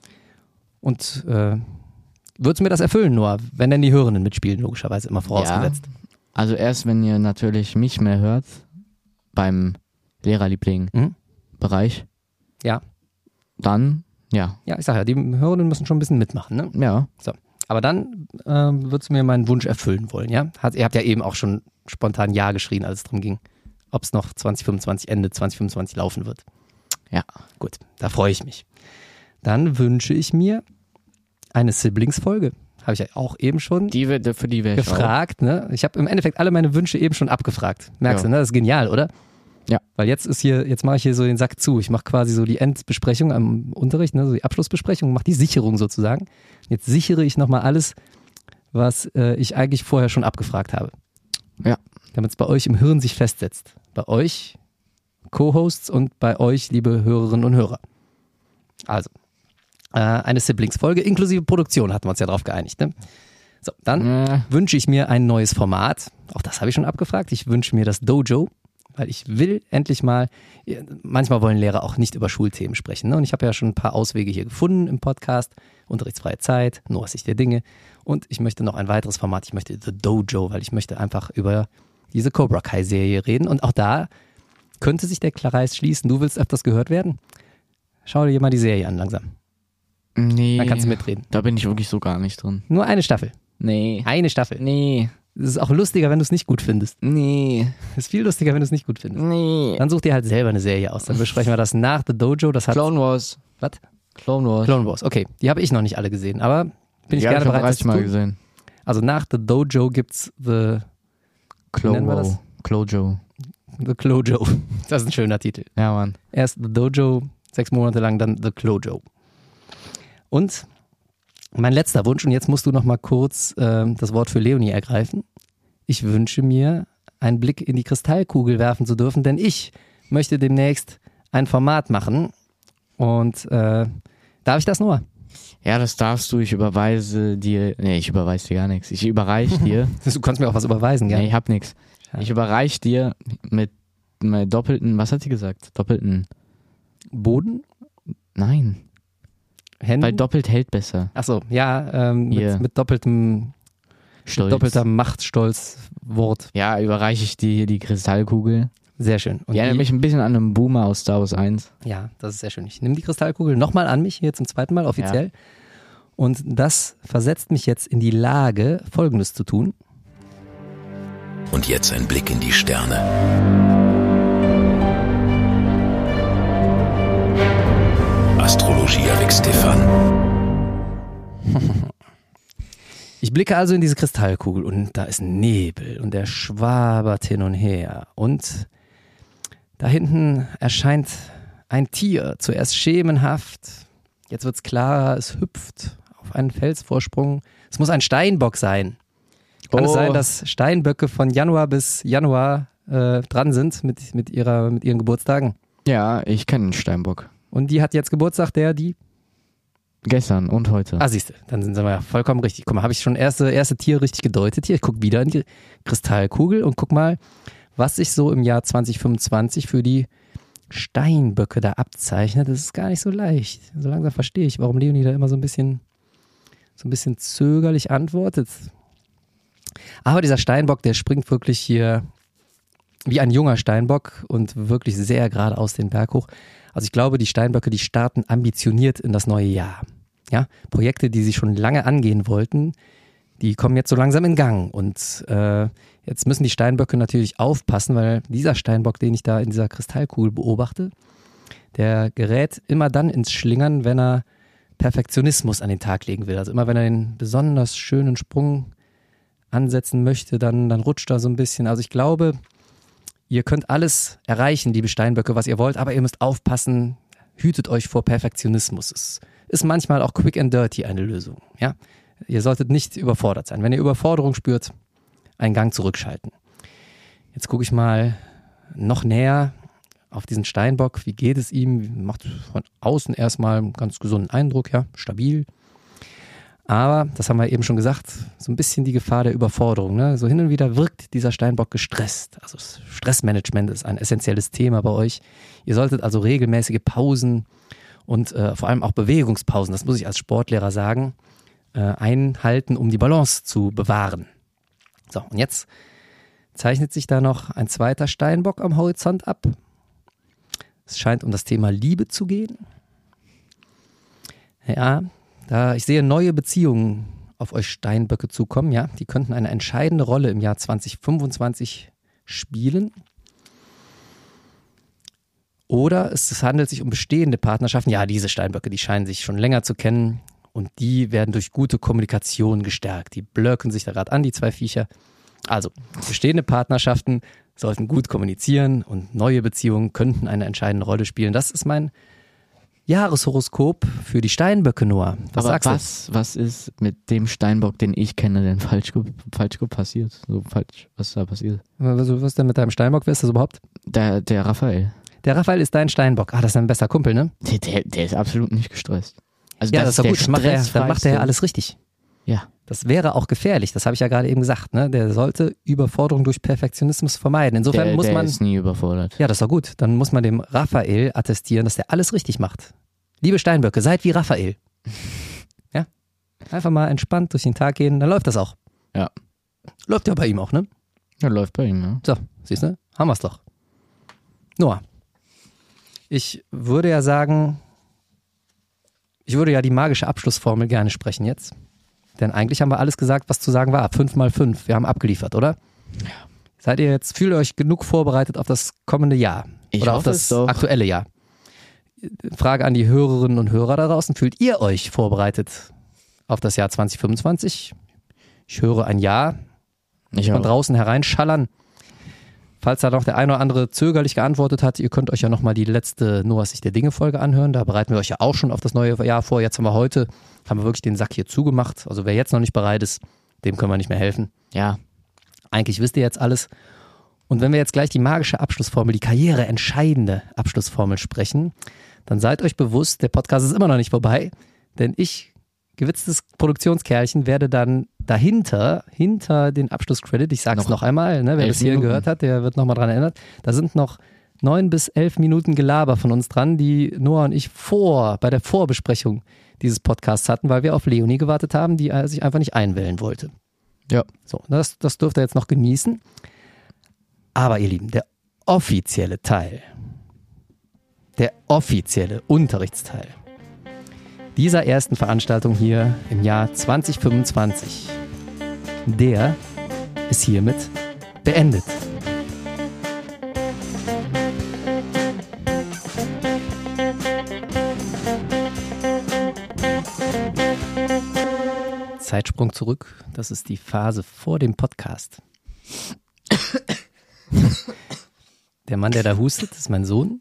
Und äh, würdest du mir das erfüllen, Noah, wenn denn die Hörenden mitspielen, logischerweise immer vorausgesetzt. Also erst, wenn ihr natürlich mich mehr hört, beim Lehrerliebling-Bereich, Mhm. Ja. dann, ja, Ja, ich sage ja, die Hörenden müssen schon ein bisschen mitmachen, ne? ja. Aber dann ähm, würdest du mir meinen Wunsch erfüllen wollen, ja? Hat, ihr habt ja eben auch schon spontan Ja geschrien, als es darum ging, ob es noch zwanzig fünfundzwanzig, Ende zwanzig fünfundzwanzig laufen wird. Ja. Gut, da freue ich mich. Dann wünsche ich mir eine Siblings-Folge. Habe ich ja auch eben schon Die, wär- für die wäre ich auch. gefragt. Ne? Ich habe im Endeffekt alle meine Wünsche eben schon abgefragt. Merkst Ja. du, ne? Das ist genial, oder? Ja. Weil jetzt ist hier, jetzt mache ich hier so den Sack zu. Ich mache quasi so die Endbesprechung am Unterricht, ne? So die Abschlussbesprechung, mache die Sicherung sozusagen. Jetzt sichere ich nochmal alles, was äh, ich eigentlich vorher schon abgefragt habe. Ja. Damit es bei euch im Hirn sich festsetzt. Bei euch Co-Hosts und bei euch, liebe Hörerinnen und Hörer. Also, äh, eine Siblings-Folge inklusive Produktion, hatten wir uns ja drauf geeinigt. Ne? So, dann Äh, wünsche ich mir ein neues Format. Auch das habe ich schon abgefragt. Ich wünsche mir das Dojo. Weil ich will endlich mal, manchmal wollen Lehrer auch nicht über Schulthemen sprechen. Ne? Und ich habe ja schon ein paar Auswege hier gefunden im Podcast. Unterrichtsfreie Zeit, Noahs Sicht der Dinge. Und ich möchte noch ein weiteres Format, ich möchte The Dojo, weil ich möchte einfach über diese Cobra Kai-Serie reden. Und auch da könnte sich der Kreis schließen. Du willst öfters gehört werden? Schau dir mal die Serie an langsam. Nee. Dann kannst du mitreden. Da bin ich wirklich so gar nicht drin. Nur eine Staffel. Nee. Eine Staffel. Nee. Es ist auch lustiger, wenn du es nicht gut findest. Nee. Es ist viel lustiger, wenn du es nicht gut findest. Nee. Dann such dir halt selber eine Serie aus. Dann besprechen wir das nach The Dojo. Das hat Clone Wars. Was? Clone Wars. Clone Wars. Okay, die habe ich noch nicht alle gesehen, aber bin ich ja, gerne ich bereit, das dreißig zu Mal tun. gesehen. Also nach The Dojo gibt's The nennen wir das? Clo Clojo. The Clojo. Das ist ein schöner Titel. Ja, Mann. Erst The Dojo, sechs Monate lang, dann The Clojo. Und mein letzter Wunsch, und jetzt musst du noch mal kurz äh, das Wort für Leonie ergreifen. Ich wünsche mir, einen Blick in die Kristallkugel werfen zu dürfen, denn ich möchte demnächst ein Format machen. Und äh, darf ich das, Noah? Ja, das darfst du. Ich überweise dir. Nee, ich überweise dir gar nichts. Ich überreiche dir. Du kannst mir auch was überweisen, gell? Nee, ich hab nichts. Ich überreiche dir mit, mit doppelten, was hat sie gesagt? Doppelten Boden? Nein. Händen? Weil doppelt hält besser. Achso, ja, ähm, Hier. mit, mit doppeltem Stolz. doppelter Machtstolz Wort. Ja, überreiche ich dir hier die Kristallkugel. Sehr schön. Und Die erinnert die- mich ein bisschen an einen Boomer aus Star Wars eins. Ja, das ist sehr schön. Ich nehme die Kristallkugel nochmal an mich, hier zum zweiten Mal offiziell. Und das versetzt mich jetzt in die Lage, Folgendes zu tun. Und jetzt ein Blick in die Sterne. Astrologie avec Stefan. Ich blicke also in diese Kristallkugel und da ist Nebel und der schwabert hin und her. Und da hinten erscheint ein Tier, zuerst schemenhaft. Jetzt wird's klarer, es hüpft auf einen Felsvorsprung. Es muss ein Steinbock sein. Kann Oh. es sein, dass Steinböcke von Januar bis Januar äh, dran sind mit, mit, ihrer, mit ihren Geburtstagen? Ja, ich kenne einen Steinbock. Und die hat jetzt Geburtstag, der, die? Gestern und heute. Ah, siehst du, dann sind wir ja vollkommen richtig. Guck mal, habe ich schon erste, erste Tier richtig gedeutet hier. Ich gucke wieder in die Kristallkugel und guck mal, was sich so im Jahr zwanzig fünfundzwanzig für die Steinböcke da abzeichnet. Das ist gar nicht so leicht. So langsam verstehe ich, warum Leonie da immer so ein bisschen, so ein bisschen zögerlich antwortet. Aber dieser Steinbock, der springt wirklich hier wie ein junger Steinbock und wirklich sehr gerade aus den Berg hoch. Also ich glaube, die Steinböcke, die starten ambitioniert in das neue Jahr. Ja, Projekte, die sie schon lange angehen wollten, die kommen jetzt so langsam in Gang. Und äh, jetzt müssen die Steinböcke natürlich aufpassen, weil dieser Steinbock, den ich da in dieser Kristallkugel beobachte, der gerät immer dann ins Schlingern, wenn er Perfektionismus an den Tag legen will. Also immer, wenn er den besonders schönen Sprung ansetzen möchte, dann, dann rutscht er so ein bisschen. Also ich glaube, ihr könnt alles erreichen, liebe Steinböcke, was ihr wollt, aber ihr müsst aufpassen, hütet euch vor Perfektionismus. Es ist manchmal auch quick and dirty eine Lösung. Ja? Ihr solltet nicht überfordert sein. Wenn ihr Überforderung spürt, einen Gang zurückschalten. Jetzt gucke ich mal noch näher auf diesen Steinbock. Wie geht es ihm? Macht von außen erstmal einen ganz gesunden Eindruck, ja, stabil. Aber, das haben wir eben schon gesagt, so ein bisschen die Gefahr der Überforderung. Ne? So hin und wieder wirkt dieser Steinbock gestresst. Also Stressmanagement ist ein essentielles Thema bei euch. Ihr solltet also regelmäßige Pausen und äh, vor allem auch Bewegungspausen, das muss ich als Sportlehrer sagen, äh, einhalten, um die Balance zu bewahren. So, und jetzt zeichnet sich da noch ein zweiter Steinbock am Horizont ab. Es scheint um das Thema Liebe zu gehen. Ja, da ich sehe neue Beziehungen auf euch Steinböcke zukommen, ja, die könnten eine entscheidende Rolle im Jahr zwanzig fünfundzwanzig spielen. Oder es, es handelt sich um bestehende Partnerschaften. Ja, diese Steinböcke, die scheinen sich schon länger zu kennen und die werden durch gute Kommunikation gestärkt. Die blöcken sich da gerade an, die zwei Viecher. Also, bestehende Partnerschaften sollten gut kommunizieren und neue Beziehungen könnten eine entscheidende Rolle spielen. Das ist mein Jahreshoroskop für die Steinböcke, Noah. Was Aber sagst was, was ist mit dem Steinbock, den ich kenne, denn falsch, ge- falsch ge- passiert? So falsch, was ist da passiert? du? Was, was ist denn mit deinem Steinbock? Wer ist das überhaupt? Der, der Raphael. Der Raphael ist dein Steinbock. Ah, das ist dein bester Kumpel, ne? Der, der, der ist absolut nicht gestresst. Also Ja, das ist doch der gut. Dann macht, er, dann macht er ja stressfreiste- alles richtig. Ja. Das wäre auch gefährlich, das habe ich ja gerade eben gesagt. Ne? Der sollte Überforderung durch Perfektionismus vermeiden. Insofern der, muss der man. ist nie überfordert. Ja, das ist doch gut. Dann muss man dem Raphael attestieren, dass der alles richtig macht. Liebe Steinböcke, seid wie Raphael. Ja? Einfach mal entspannt durch den Tag gehen, dann läuft das auch. Ja. Läuft ja bei ihm auch, ne? Ja, läuft bei ihm, ne? So, siehst du? Haben wir's doch. Noah, ich würde ja sagen, ich würde ja die magische Abschlussformel gerne sprechen jetzt. Denn eigentlich haben wir alles gesagt, was zu sagen war. Fünf mal fünf. Wir haben abgeliefert, oder? Ja. Seid ihr jetzt, fühlt ihr euch genug vorbereitet auf das kommende Jahr? Ich oder auf hoffe das es doch. aktuelle Jahr? Frage an die Hörerinnen und Hörer da draußen. Fühlt ihr euch vorbereitet auf das Jahr zwanzig fünfundzwanzig? Ich höre ein Ja Ich von auch. draußen hereinschallern. Falls da noch der eine oder andere zögerlich geantwortet hat, ihr könnt euch ja nochmal die letzte Noahs Sicht der Dinge Folge anhören. Da bereiten wir euch ja auch schon auf das neue Jahr vor. Jetzt haben wir heute, haben wir wirklich den Sack hier zugemacht. Also wer jetzt noch nicht bereit ist, dem können wir nicht mehr helfen. Ja. Eigentlich wisst ihr jetzt alles. Und wenn wir jetzt gleich die magische Abschlussformel, die karriereentscheidende Abschlussformel sprechen, dann seid euch bewusst, der Podcast ist immer noch nicht vorbei, denn ich, gewitztes Produktionskerlchen, werde dann dahinter, hinter den Abschlusscredit, ich sage es Noch noch einmal, ne, wer elf bis hierhin Minuten. gehört hat, der wird nochmal dran erinnert, da sind noch neun bis elf Minuten Gelaber von uns dran, die Noah und ich vor, bei der Vorbesprechung dieses Podcasts hatten, weil wir auf Leonie gewartet haben, die äh, sich einfach nicht einwählen wollte. Ja. So, das, das dürft ihr jetzt noch genießen. Aber ihr Lieben, der offizielle Teil, der offizielle Unterrichtsteil dieser ersten Veranstaltung hier im Jahr zwanzig fünfundzwanzig, der ist hiermit beendet. Zeitsprung zurück, das ist die Phase vor dem Podcast. Der Mann, der da hustet, ist mein Sohn.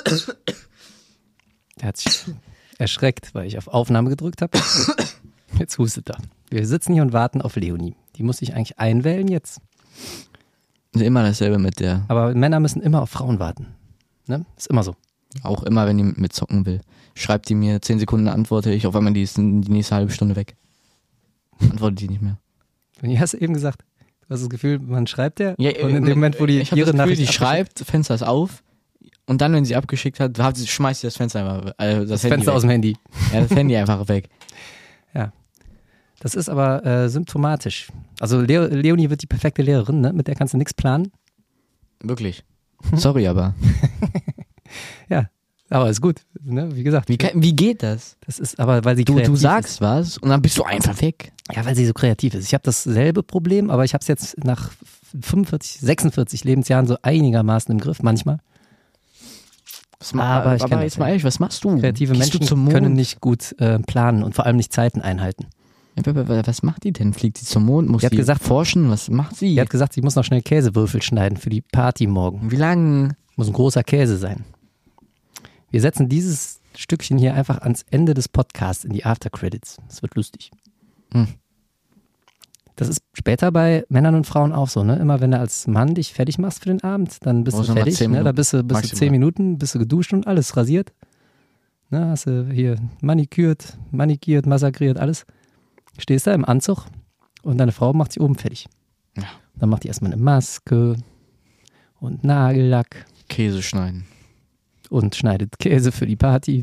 Der hat sich erschreckt, weil ich auf Aufnahme gedrückt habe. Jetzt hustet er. Wir sitzen hier und warten auf Leonie. Die muss sich eigentlich einwählen jetzt. Ist immer dasselbe mit der. Aber Männer müssen immer auf Frauen warten. Ne? Ist immer so. Auch immer, wenn die mit mir zocken will. Schreibt die mir zehn Sekunden, antworte ich, auf einmal die ist die nächste halbe Stunde weg. Antwortet die nicht mehr. Du hast eben gesagt, du hast das Gefühl, man schreibt ja, Ja, und in dem Moment, wo die ich hab ihre das Gefühl, Nachricht die schreibt, Fenster ist auf und dann, wenn sie abgeschickt hat, hat sie, schmeißt sie das Fenster einfach, also das, das Handy Fenster weg. aus dem Handy. Ja, das Handy einfach weg. Ja. Das ist aber äh, symptomatisch. Also Leo, Leonie wird die perfekte Lehrerin, ne? Mit der kannst du nichts planen. Wirklich. Sorry, aber. Ja, aber ist gut. Ne? Wie gesagt, Wie, kann, wie geht das? das ist aber, weil sie Du, kreativ du sagst was und dann bist du einfach weg. ist. Ja, weil sie so kreativ ist. Ich habe dasselbe Problem, aber ich habe es jetzt nach fünfundvierzig, sechsundvierzig Lebensjahren so einigermaßen im Griff, manchmal. Was ma- Aber ich kenn aber das, jetzt ja. mal ehrlich, was machst du? Kreative Gehst du Menschen zum Mond? können nicht gut äh, planen und vor allem nicht Zeiten einhalten. Ja, aber- aber was macht die denn? Fliegt sie zum Mond? Muss Die hat sie gesagt- forschen? Was macht sie? Sie hat gesagt, sie muss noch schnell Käsewürfel schneiden für die Party morgen. Wie lange? Muss ein großer Käse sein. Wir setzen dieses Stückchen hier einfach ans Ende des Podcasts in die Aftercredits. Das wird lustig. Hm. Das ist später bei Männern und Frauen auch so, ne? Immer wenn du als Mann dich fertig machst für den Abend, dann bist Brauchst du noch mal fertig, zehn ne? Da Minuten. bist du, bist du Maximal. zehn Minuten, bist du geduscht und alles rasiert. Ne? Hast du hier manikürt, manikiert, massakriert, alles. Stehst da im Anzug und deine Frau macht sich oben fertig. Ja. Dann macht die erstmal eine Maske und Nagellack Käse schneiden. und schneidet Käse für die Party.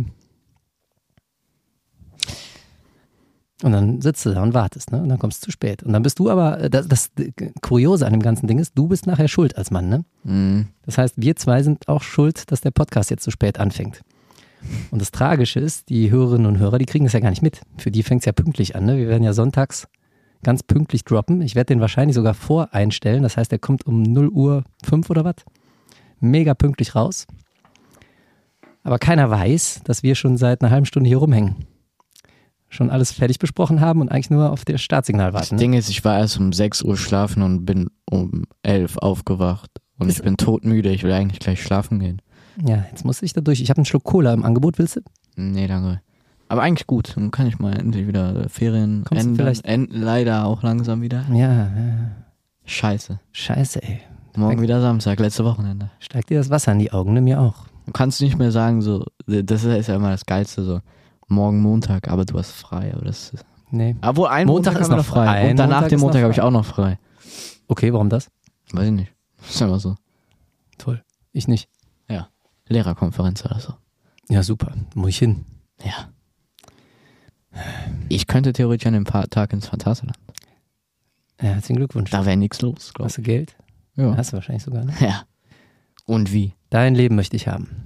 Und dann sitzt du da und wartest, ne? Und dann kommst du zu spät. Und dann bist du aber, das, das Kuriose an dem ganzen Ding ist, du bist nachher schuld als Mann, ne? Mhm. Das heißt, wir zwei sind auch schuld, dass der Podcast jetzt so spät anfängt. Und das Tragische ist, die Hörerinnen und Hörer, die kriegen das ja gar nicht mit. Für die fängt es ja pünktlich an, ne? Wir werden ja sonntags ganz pünktlich droppen. Ich werde den wahrscheinlich sogar voreinstellen. Das heißt, der kommt um null Uhr fünf oder was? Mega pünktlich raus. Aber keiner weiß, dass wir schon seit einer halben Stunde hier rumhängen. Schon alles fertig besprochen haben und eigentlich nur auf das Startsignal Das warten. Ne? Ding ist, ich war erst um sechs Uhr schlafen und bin um elf aufgewacht. Und Ist- ich bin todmüde, ich will eigentlich gleich schlafen gehen. Ja, jetzt muss ich da durch. Ich habe einen Schluck Cola im Angebot, willst du? Nee, danke. Aber eigentlich gut, dann kann ich mal endlich wieder Ferien Kommst du ändern. vielleicht- End, leider auch langsam wieder. Ja, ja. Scheiße. Scheiße, ey. Morgen wieder Samstag, letzte Wochenende. Steigt dir das Wasser in die Augen, ne? Mir auch. Du kannst nicht mehr sagen, so, das ist ja immer das Geilste, so, morgen Montag, aber du hast frei. Aber das ist, Nee. Obwohl, einen Montag Montag, ist haben wir noch noch frei. frei. Und danach Montag den ist noch Montag habe ich frei. auch noch frei. Okay, warum das? Weiß ich nicht. Ist einfach so. Toll. Ich nicht. Ja. Lehrerkonferenz oder so. Ja, super. Muss ich hin. Ja. Ich könnte theoretisch an dem Pa- Tag ins Phantasialand. Ja, herzlichen Glückwunsch. Da wäre nichts los, glaube Hast du Geld? ich. Ja. Hast du wahrscheinlich sogar, ne? Ja. Und wie? Dein Leben möchte ich haben.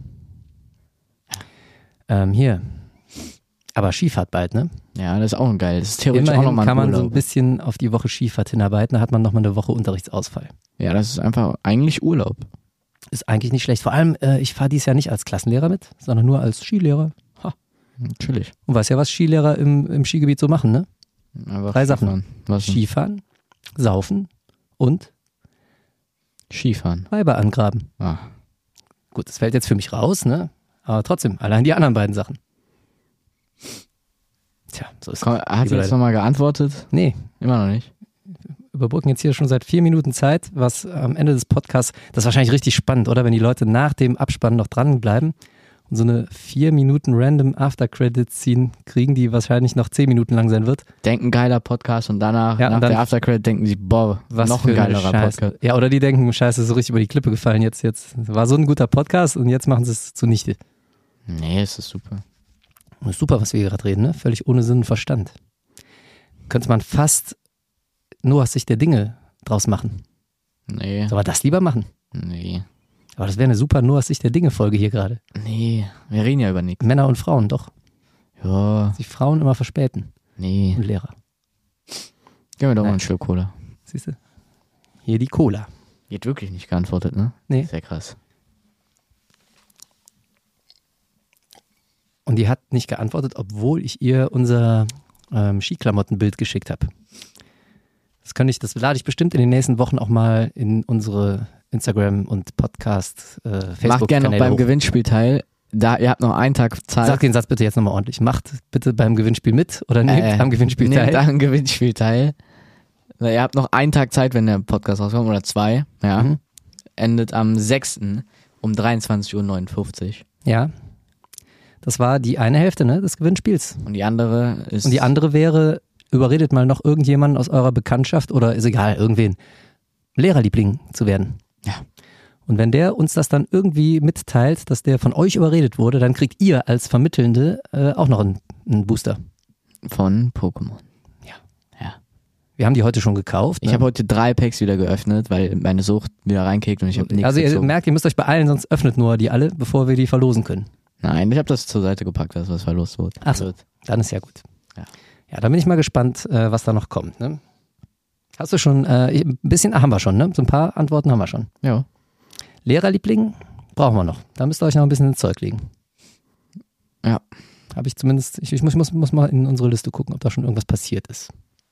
Ähm, hier. Aber Skifahrt bald, ne? Ja, das ist auch geil. Das ist theoretisch auch Immerhin nochmal kann man ein so ein Urlaub. bisschen auf die Woche Skifahrt hinarbeiten, da hat man nochmal eine Woche Unterrichtsausfall. Ja, das ist einfach eigentlich Urlaub. Ist eigentlich nicht schlecht. Vor allem, äh, ich fahre dieses Jahr nicht als Klassenlehrer mit, sondern nur als Skilehrer. Ha. Natürlich. Und weißt ja, was Skilehrer im, im Skigebiet so machen, ne? Einfach Drei Sachen. Skifahren. Was denn? Skifahren, saufen und Skifahren. Weiber angraben. Ah. Gut, das fällt jetzt für mich raus, ne? Aber trotzdem, allein die anderen beiden Sachen. Tja, so ist Komm, es. hat liebe sie jetzt Leute. nochmal geantwortet? Nee, Immer noch nicht. überbrücken jetzt hier schon seit vier Minuten Zeit, was am Ende des Podcasts, das ist wahrscheinlich richtig spannend, oder? Wenn die Leute nach dem Abspann noch dranbleiben und so eine vier Minuten random After-Credit-Scene kriegen, die wahrscheinlich noch zehn Minuten lang sein wird. Denken geiler Podcast und danach, Ja, und nach dann- der Aftercredit denken sie, boah, Was noch für ein eine geilerer Scheiße. Podcast. Ja, oder die denken, Scheiße, ist so richtig über die Klippe gefallen jetzt. Jetzt war so ein guter Podcast und jetzt machen sie es zunichte. Nee, es ist super. Das ist super, was wir hier gerade reden, ne? Völlig ohne Sinn und Verstand. Könnte man fast nur aus Sicht der Dinge draus machen. Nee, Sollen wir das lieber machen? nee, Aber das wäre eine super nur aus Sicht der Dinge Folge hier gerade. nee. Wir reden ja über nichts. Männer und Frauen, doch. Ja, Die Frauen immer verspäten. nee. Und Lehrer. Gib mir doch mal Nein. einen Schluck Cola. Siehst du? Hier die Cola. Die hat wirklich nicht geantwortet, ne? Nee. Sehr krass. Und die hat nicht geantwortet, obwohl ich ihr unser ähm, Skiklamottenbild geschickt habe. Das kann ich, das lade ich bestimmt in den nächsten Wochen auch mal in unsere Instagram und Podcast, äh, Facebook Macht gerne noch Kanäle beim hoch. Gewinnspiel teil. Da, ihr habt noch einen Tag Zeit. Sag den Satz bitte jetzt nochmal ordentlich. Macht bitte beim Gewinnspiel mit oder nehmt Äh, am Gewinnspiel Nehmt teil. am Gewinnspiel teil. Na, ihr habt noch einen Tag Zeit, wenn der Podcast rauskommt, oder zwei. Ja. Mhm. Endet am sechsten um dreiundzwanzig Uhr neunundfünfzig. Ja. Das war die eine Hälfte, ne, des Gewinnspiels. Und die andere ist. Und die andere wäre, überredet mal noch irgendjemanden aus eurer Bekanntschaft oder ist egal, irgendwen, Lehrerliebling zu werden. Ja. Und wenn der uns das dann irgendwie mitteilt, dass der von euch überredet wurde, dann kriegt ihr als Vermittelnde äh, auch noch einen, einen Booster. Von Pokémon. Ja. Ja. Wir haben die heute schon gekauft. Ich ne? habe heute drei Packs wieder geöffnet, weil meine Sucht wieder reinkickt und ich habe nichts Also ihr gezogen. merkt, ihr müsst euch beeilen, sonst öffnet nur die alle, bevor wir die verlosen können. Nein, ich habe das zur Seite gepackt, das was verlost wurde. Ach so. Wird. Dann ist ja gut. Ja. Ja, dann bin ich mal gespannt, äh, was da noch kommt. Ne? Hast du schon, äh, ein bisschen haben wir schon, ne? So ein paar Antworten haben wir schon. Ja. Lehrerliebling brauchen wir noch. Da müsst ihr euch noch ein bisschen ins Zeug legen. Ja. Habe ich zumindest, ich, ich muss, muss, muss mal in unsere Liste gucken, ob da schon irgendwas passiert ist.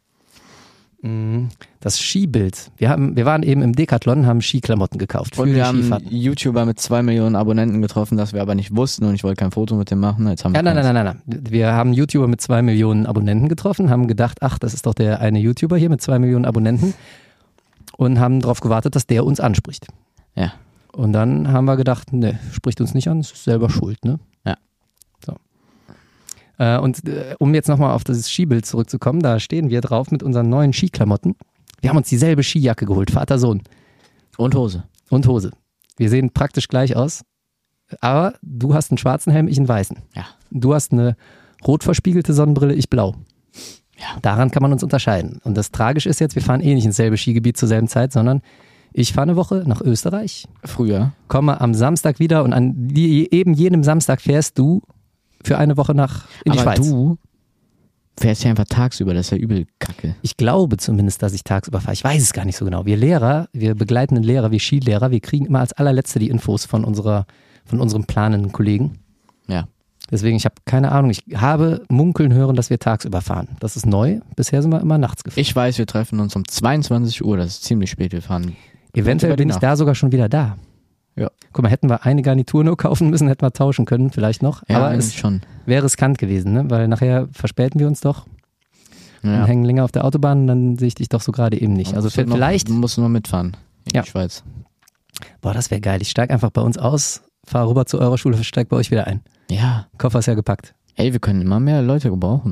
Mm, Das Skibild. Wir, haben, wir waren eben im Decathlon, haben Skiklamotten gekauft für Und die wir haben Skifahrten. YouTuber mit zwei Millionen Abonnenten getroffen, das wir aber nicht wussten und ich wollte kein Foto mit dem machen. Jetzt haben wir Ja, nein, keins. nein, nein, nein. Wir haben YouTuber mit zwei Millionen Abonnenten getroffen, haben gedacht, ach, das ist doch der eine YouTuber hier mit zwei Millionen Abonnenten und haben darauf gewartet, dass der uns anspricht. Ja. Und dann haben wir gedacht, ne, spricht uns nicht an, ist selber schuld, ne? Ja. So. Äh, und äh, um jetzt nochmal auf das Skibild zurückzukommen, da stehen wir drauf mit unseren neuen Skiklamotten. Wir haben uns dieselbe Skijacke geholt, Vater, Sohn Und Hose. und Hose. Wir sehen praktisch gleich aus, aber du hast einen schwarzen Helm, ich einen weißen. Ja. Du hast eine rot verspiegelte Sonnenbrille, ich blau. Ja. Daran kann man uns unterscheiden. Und das Tragische ist jetzt, wir fahren eh nicht ins selbe Skigebiet zur selben Zeit, sondern ich fahre eine Woche nach Österreich, Früher. komme am Samstag wieder und an die, eben jenem Samstag fährst du für eine Woche nach in die aber Schweiz. du fährst ja einfach tagsüber, das ist ja übel kacke. Ich glaube zumindest, dass ich tagsüber fahre. Ich weiß es gar nicht so genau. Wir Lehrer, wir begleitenden Lehrer, wir Skilehrer, wir kriegen immer als allerletzte die Infos von unserer, von unserem planenden Kollegen. Ja. Deswegen, ich habe keine Ahnung. Ich habe munkeln hören, dass wir tagsüber fahren. Das ist neu. Bisher sind wir immer nachts gefahren. Ich weiß, wir treffen uns um zweiundzwanzig Uhr, das ist ziemlich spät, wir fahren. Eventuell über die bin ich Nacht. da sogar schon wieder da. Ja. Guck mal, hätten wir eine Garnitur nur kaufen müssen, hätten wir tauschen können, vielleicht noch. Ja, Aber eigentlich es schon. wäre riskant gewesen, ne? Weil nachher verspäten wir uns doch und Ja. hängen länger auf der Autobahn und dann sehe ich dich doch so gerade eben nicht. Also Musst du noch- vielleicht, Du musst nur mitfahren in Ja. die Schweiz. boah, das wäre geil. Ich steige einfach bei uns aus, fahre rüber zu eurer Schule, steige bei euch wieder ein. Ja. Koffer ist ja gepackt. Ey, wir können immer mehr Leute gebrauchen.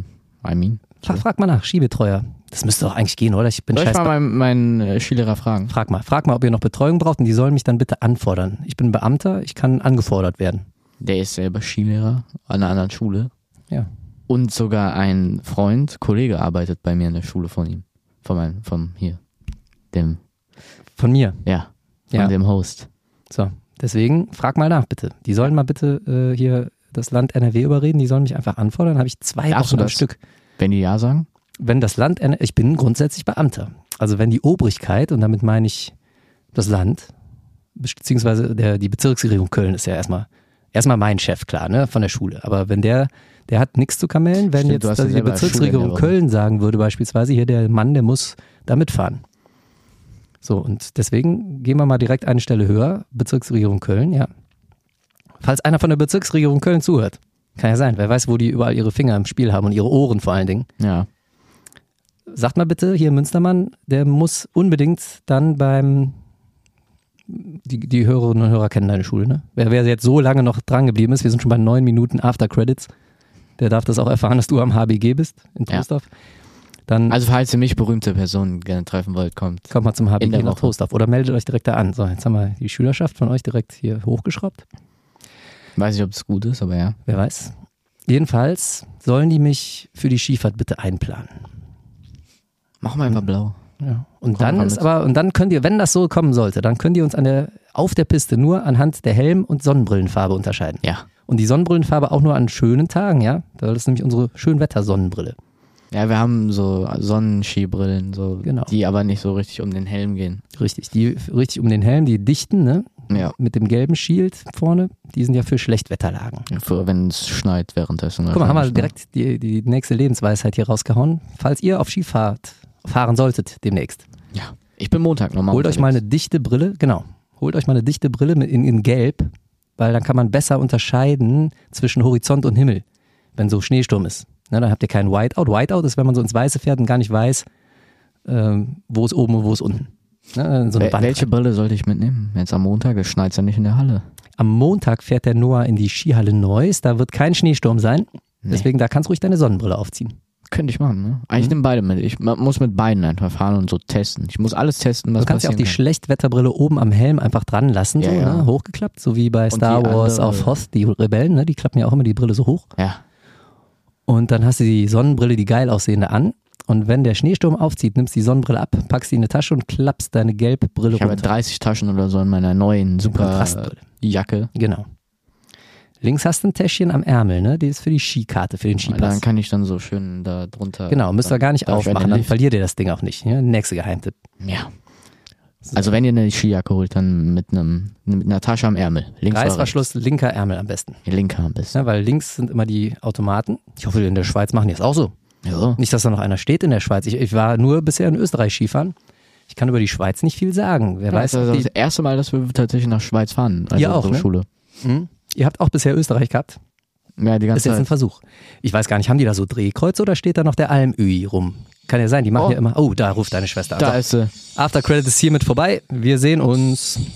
I mean. Frag, frag mal nach, Skibetreuer. Das müsste doch eigentlich gehen, oder? Ich bin Soll ich scheiß. mal meinen, meinen äh, Skilehrer fragen? Frag mal, frag mal, ob ihr noch Betreuung braucht und die sollen mich dann bitte anfordern. Ich bin Beamter, ich kann angefordert werden. Der ist selber Skilehrer an einer anderen Schule. Ja. Und sogar ein Freund, Kollege arbeitet bei mir in der Schule von ihm. Von meinem, vom hier. Dem, Von mir. ja, von Ja. dem Host. So, deswegen frag mal nach, bitte. Die sollen mal bitte äh, hier das Land N R W überreden, die sollen mich einfach anfordern, dann habe ich zwei Darfst Wochen du am das? Stück. Wenn die ja sagen? Wenn das Land, N R W, ich bin grundsätzlich Beamter. Also wenn die Obrigkeit, und damit meine ich das Land, beziehungsweise der, die Bezirksregierung Köln ist ja erstmal, erstmal mein Chef, klar, ne, von der Schule. Aber wenn der, der hat nichts zu kamellen, wenn Stimmt, du jetzt hast ja die selber Bezirksregierung Schule in der Köln sagen würde beispielsweise, hier der Mann, der muss da mitfahren. So, und deswegen gehen wir mal direkt eine Stelle höher, Bezirksregierung Köln, ja. Falls einer von der Bezirksregierung Köln zuhört, kann ja sein, wer weiß, wo die überall ihre Finger im Spiel haben und ihre Ohren vor allen Dingen. Ja. Sagt mal bitte, hier Münstermann, der muss unbedingt dann beim, die, die Hörerinnen und Hörer kennen deine Schule, ne? Wer, wer jetzt so lange noch dran geblieben ist, wir sind schon bei neun Minuten After Credits, der darf das auch erfahren, dass du am H B G bist, in Ja. Trostorf. Dann Also falls ihr mich berühmte Personen gerne treffen wollt, kommt. kommt mal zum H B in G der nach Woche. Trostorf oder meldet euch direkt da an. So, jetzt haben wir die Schülerschaft von euch direkt hier hochgeschraubt. Weiß nicht, ob es gut ist, aber ja. Wer weiß. Jedenfalls sollen die mich für die Skifahrt bitte einplanen. Machen wir einfach blau. Ja. Und Komm, dann komm ist mit. aber, und dann könnt ihr, wenn das so kommen sollte, dann könnt ihr uns an der, auf der Piste nur anhand der Helm- und Sonnenbrillenfarbe unterscheiden. Ja. Und die Sonnenbrillenfarbe auch nur an schönen Tagen, ja. Das ist nämlich unsere Schönwetter-Sonnenbrille. Ja, wir haben so Sonnenskibrillen, so, Genau. die aber nicht so richtig um den Helm gehen. Richtig, die richtig um den Helm, die dichten, ne? Ja. Mit dem gelben Shield vorne, die sind ja für Schlechtwetterlagen. Für, wenn es schneit währenddessen. Guck mal, haben wir wahrscheinlich, ne? direkt die, die nächste Lebensweisheit hier rausgehauen. Falls ihr auf Skifahrt fahren solltet demnächst, Ja. Ich bin Montag nochmal holt euch mal eine dichte Brille, genau, holt euch mal eine dichte Brille mit in, in Gelb, weil dann kann man besser unterscheiden zwischen Horizont und Himmel, wenn so Schneesturm ist. Ne, dann habt ihr keinen Whiteout. Whiteout ist, wenn man so ins Weiße fährt und gar nicht weiß, ähm, wo ist oben und wo ist unten. Ne, so eine Wel- Bandbreite. Welche Brille sollte ich mitnehmen? Jetzt am Montag, es schneit ja nicht in der Halle. Am Montag fährt der Noah in die Skihalle Neuss, da wird kein Schneesturm sein, Nee. deswegen da kannst du ruhig deine Sonnenbrille aufziehen. Könnte ich machen, ne? Eigentlich Mhm. nehmen beide mit. Ich ma- muss mit beiden einfach fahren und so testen. Ich muss alles testen, was Du kannst ja auch passieren die Schlechtwetterbrille oben am Helm einfach dran lassen, Ja, so, ja. ne? Hochgeklappt, so wie bei Und Star die Wars andere- auf Hoth, die Rebellen, ne? Die klappen ja auch immer die Brille so hoch. kann. Ja. Und dann hast du die Sonnenbrille, die geil aussehende an. Und wenn der Schneesturm aufzieht, nimmst du die Sonnenbrille ab, packst sie in eine Tasche und klappst deine Gelbbrille Ich habe runter. dreißig Taschen oder so in meiner neuen super Kontrastbrille. Jacke. Genau. Links hast du ein Täschchen am Ärmel, ne? Die ist für die Skikarte, für den Dann Skipass. kann ich dann so schön da drunter. Genau, müsst ihr gar nicht Darf ich aufmachen, einen dann Lift? verliert ihr das Ding auch nicht. Ja? Nächster Geheimtipp. Ja. Also wenn ihr eine Skijacke holt, dann mit einem mit einer Tasche am Ärmel. Links oder Reißverschluss, linker Ärmel am besten. rechts? Linker am besten. Ja, weil links sind immer die Automaten. Ich hoffe, in der Schweiz machen die das auch so. Ja. Nicht, dass da noch einer steht in der Schweiz. Ich, ich war nur bisher in Österreich Skifahren. Ich kann über die Schweiz nicht viel sagen. Wer weiß, das ist ob das die, erste Mal, dass wir tatsächlich nach Schweiz fahren. Also Ihr auch, unsere ne? Schule. Hm? Ihr habt auch bisher Österreich gehabt. Ja, die Das ist ganze jetzt ein Zeit. Versuch. Ich weiß gar nicht, haben die da so Drehkreuze oder steht da noch der Alm-Ui rum? Kann ja sein, die machen Oh. ja immer. Oh, da ruft deine Schwester an. Da So, ist sie. After Credit ist hiermit vorbei. Wir sehen uns.